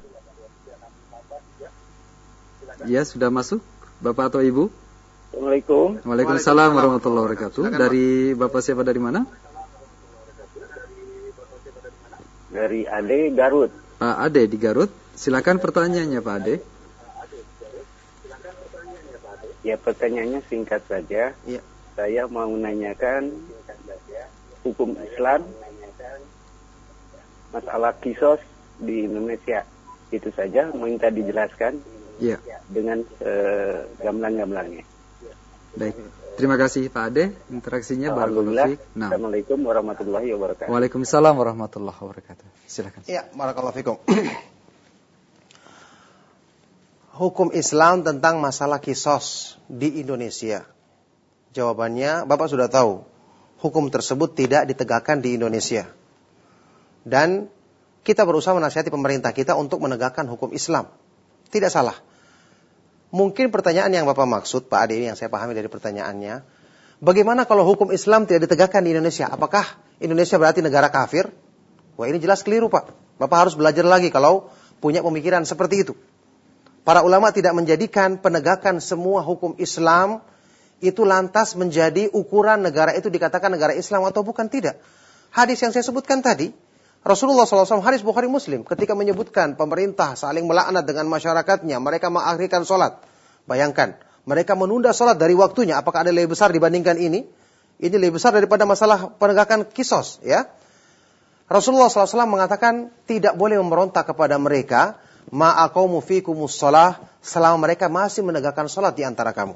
Ya, sudah masuk Bapak atau Ibu? Assalamualaikum. Waalaikumsalam warahmatullahi wabarakatuh. Dari Bapak siapa, dari mana? Dari Ade Garut. Pak Ade di Garut. Silakan pertanyaannya Pak Ade. Ya, pertanyaannya singkat saja. Ya. Saya mau menanyakan hukum Islam masalah kisos di Indonesia. Itu saja, minta dijelaskan ya, dengan uh, gamblang-gamblangnya. Baik, terima kasih Pak Ade interaksinya. Alhamdulillah. Nah. Assalamualaikum warahmatullahi wabarakatuh. Waalaikumsalam warahmatullahi wabarakatuh. Silakan. Ya, barakallahu fikum. Hukum Islam tentang masalah kisos di Indonesia. Jawabannya Bapak sudah tahu. Hukum tersebut tidak ditegakkan di Indonesia. Dan kita berusaha menasihati pemerintah kita untuk menegakkan hukum Islam. Tidak salah. Mungkin pertanyaan yang Bapak maksud, Pak Ade, ini yang saya pahami dari pertanyaannya, bagaimana kalau hukum Islam tidak ditegakkan di Indonesia? Apakah Indonesia berarti negara kafir? Wah, ini jelas keliru, Pak. Bapak harus belajar lagi kalau punya pemikiran seperti itu. Para ulama tidak menjadikan penegakan semua hukum Islam itu lantas menjadi ukuran negara itu dikatakan negara Islam atau bukan, tidak. Hadis yang saya sebutkan tadi, Rasulullah shallallahu alaihi wasallam, hadis Bukhari Muslim, ketika menyebutkan pemerintah saling melaknat dengan masyarakatnya, mereka mengakhirkan sholat. Bayangkan, mereka menunda sholat dari waktunya. Apakah ada lebih besar dibandingkan ini? Ini lebih besar daripada masalah penegakan kisos, ya. Rasulullah shallallahu alaihi wasallam mengatakan tidak boleh memberontak kepada mereka, ma'aqamu fikumus shalah, selama mereka masih menegakkan sholat di antara kamu.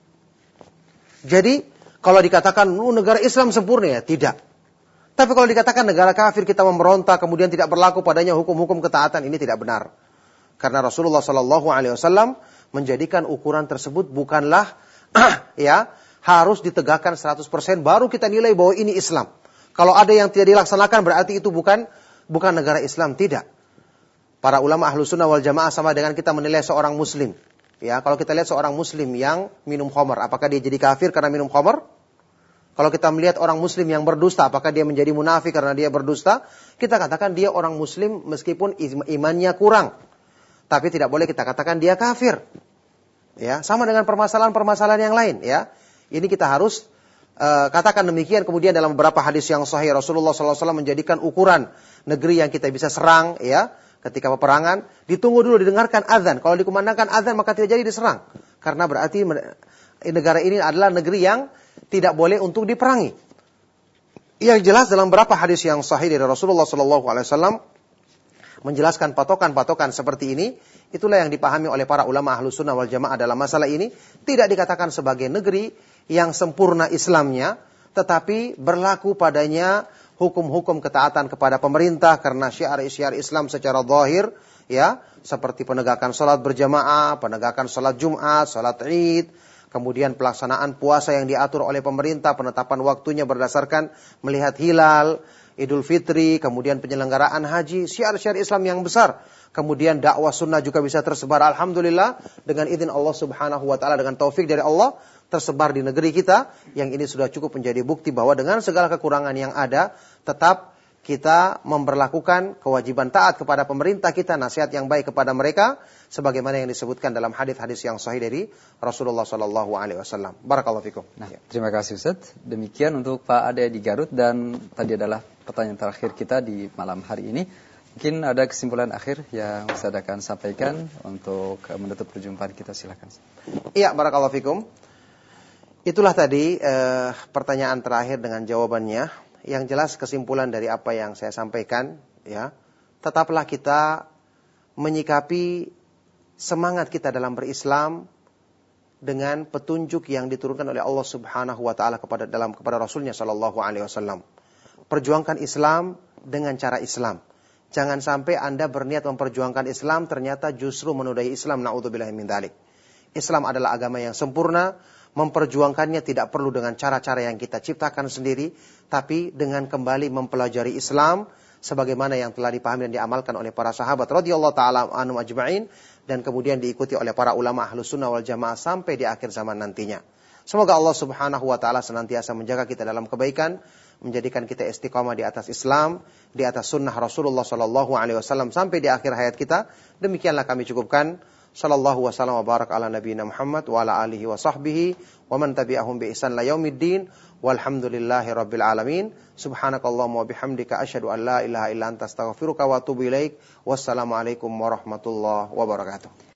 Jadi, kalau dikatakan oh, negara Islam sempurna, ya tidak. Tapi kalau dikatakan negara kafir kita memberontak kemudian tidak berlaku padanya hukum-hukum ketaatan, ini tidak benar. Karena Rasulullah Shallallahu Alaihi Wasallam menjadikan ukuran tersebut bukanlah ya harus ditegakkan seratus persen baru kita nilai bahwa ini Islam. Kalau ada yang tidak dilaksanakan berarti itu bukan bukan negara Islam, tidak. Para ulama Ahlus Sunnah wal Jamaah sama dengan kita menilai seorang Muslim. Ya, kalau kita lihat seorang Muslim yang minum khamar, apakah dia jadi kafir karena minum khamar? Kalau kita melihat orang Muslim yang berdusta, apakah dia menjadi munafik karena dia berdusta? Kita katakan dia orang Muslim meskipun imannya kurang. Tapi tidak boleh kita katakan dia kafir. Ya, sama dengan permasalahan-permasalahan yang lain. Ya, ini kita harus uh, katakan demikian. Kemudian dalam beberapa hadis yang sahih Rasulullah shallallahu alaihi wasallam menjadikan ukuran negeri yang kita bisa serang. Ya, ketika peperangan ditunggu dulu didengarkan azan. Kalau dikumandangkan azan maka tidak jadi diserang. Karena berarti negara ini adalah negeri yang tidak boleh untuk diperangi. Yang jelas dalam beberapa hadis yang sahih dari Rasulullah shallallahu alaihi wasallam menjelaskan patokan-patokan seperti ini, itulah yang dipahami oleh para ulama Ahlus Sunnah wal Jamaah dalam masalah ini. Tidak dikatakan sebagai negeri yang sempurna Islamnya, tetapi berlaku padanya hukum-hukum ketaatan kepada pemerintah karena syiar-syiar Islam secara zahir, ya, seperti penegakan salat berjamaah, penegakan salat Jumat, salat Id. kemudian pelaksanaan puasa yang diatur oleh pemerintah, penetapan waktunya berdasarkan melihat hilal, Idul Fitri, kemudian penyelenggaraan haji, syiar-syiar Islam yang besar. Kemudian dakwah sunnah juga bisa tersebar, alhamdulillah, dengan izin Allah Subhanahu wa taala, dengan taufik dari Allah, tersebar di negeri kita. Yang ini sudah cukup menjadi bukti bahwa dengan segala kekurangan yang ada, tetap kita memberlakukan kewajiban taat kepada pemerintah kita, nasihat yang baik kepada mereka, sebagaimana yang disebutkan dalam hadis-hadis yang sahih dari Rasulullah Sallallahu Alaihi Wasallam. Barakallahu fikum. Nah, terima kasih Ustaz. Demikian untuk Pak Ade di Garut, dan tadi adalah pertanyaan terakhir kita di malam hari ini. Mungkin ada kesimpulan akhir yang Ustaz akan sampaikan untuk menutup perjumpaan kita, silakan. Iya, barakallahu fikum. Itulah tadi eh, pertanyaan terakhir dengan jawabannya. Yang jelas kesimpulan dari apa yang saya sampaikan, ya, tetaplah kita menyikapi semangat kita dalam berislam dengan petunjuk yang diturunkan oleh Allah Subhanahu wa taala kepada dalam kepada Rasulnya sallallahu alaihi wasallam. Perjuangkan Islam dengan cara Islam. Jangan sampai Anda berniat memperjuangkan Islam ternyata justru menodai Islam, naudzubillahi min dzalik. Islam adalah agama yang sempurna, memperjuangkannya tidak perlu dengan cara-cara yang kita ciptakan sendiri, tapi dengan kembali mempelajari Islam sebagaimana yang telah dipahami dan diamalkan oleh para sahabat radhiyallahu taala anhum ajma'in, dan kemudian diikuti oleh para ulama Ahlus Sunnah wal Jamaah sampai di akhir zaman nantinya. Semoga Allah Subhanahu wa taala senantiasa menjaga kita dalam kebaikan, menjadikan kita istiqamah di atas Islam, di atas sunnah Rasulullah sallallahu alaihi wasallam sampai di akhir hayat kita. Demikianlah kami cukupkan. Sallallahu wasallam wa barak ala nabiyina Muhammad wa ala alihi wa sahbihi wa man tabi'ahum bi ihsan la yaumiddin walhamdulillahi rabbil alamin. Subhanakallahumma wa bihamdika asyhadu an la ilaha illa anta astaghfiruka wa atubu ilaik. Wassalamu alaikum warahmatullahi wabarakatuh.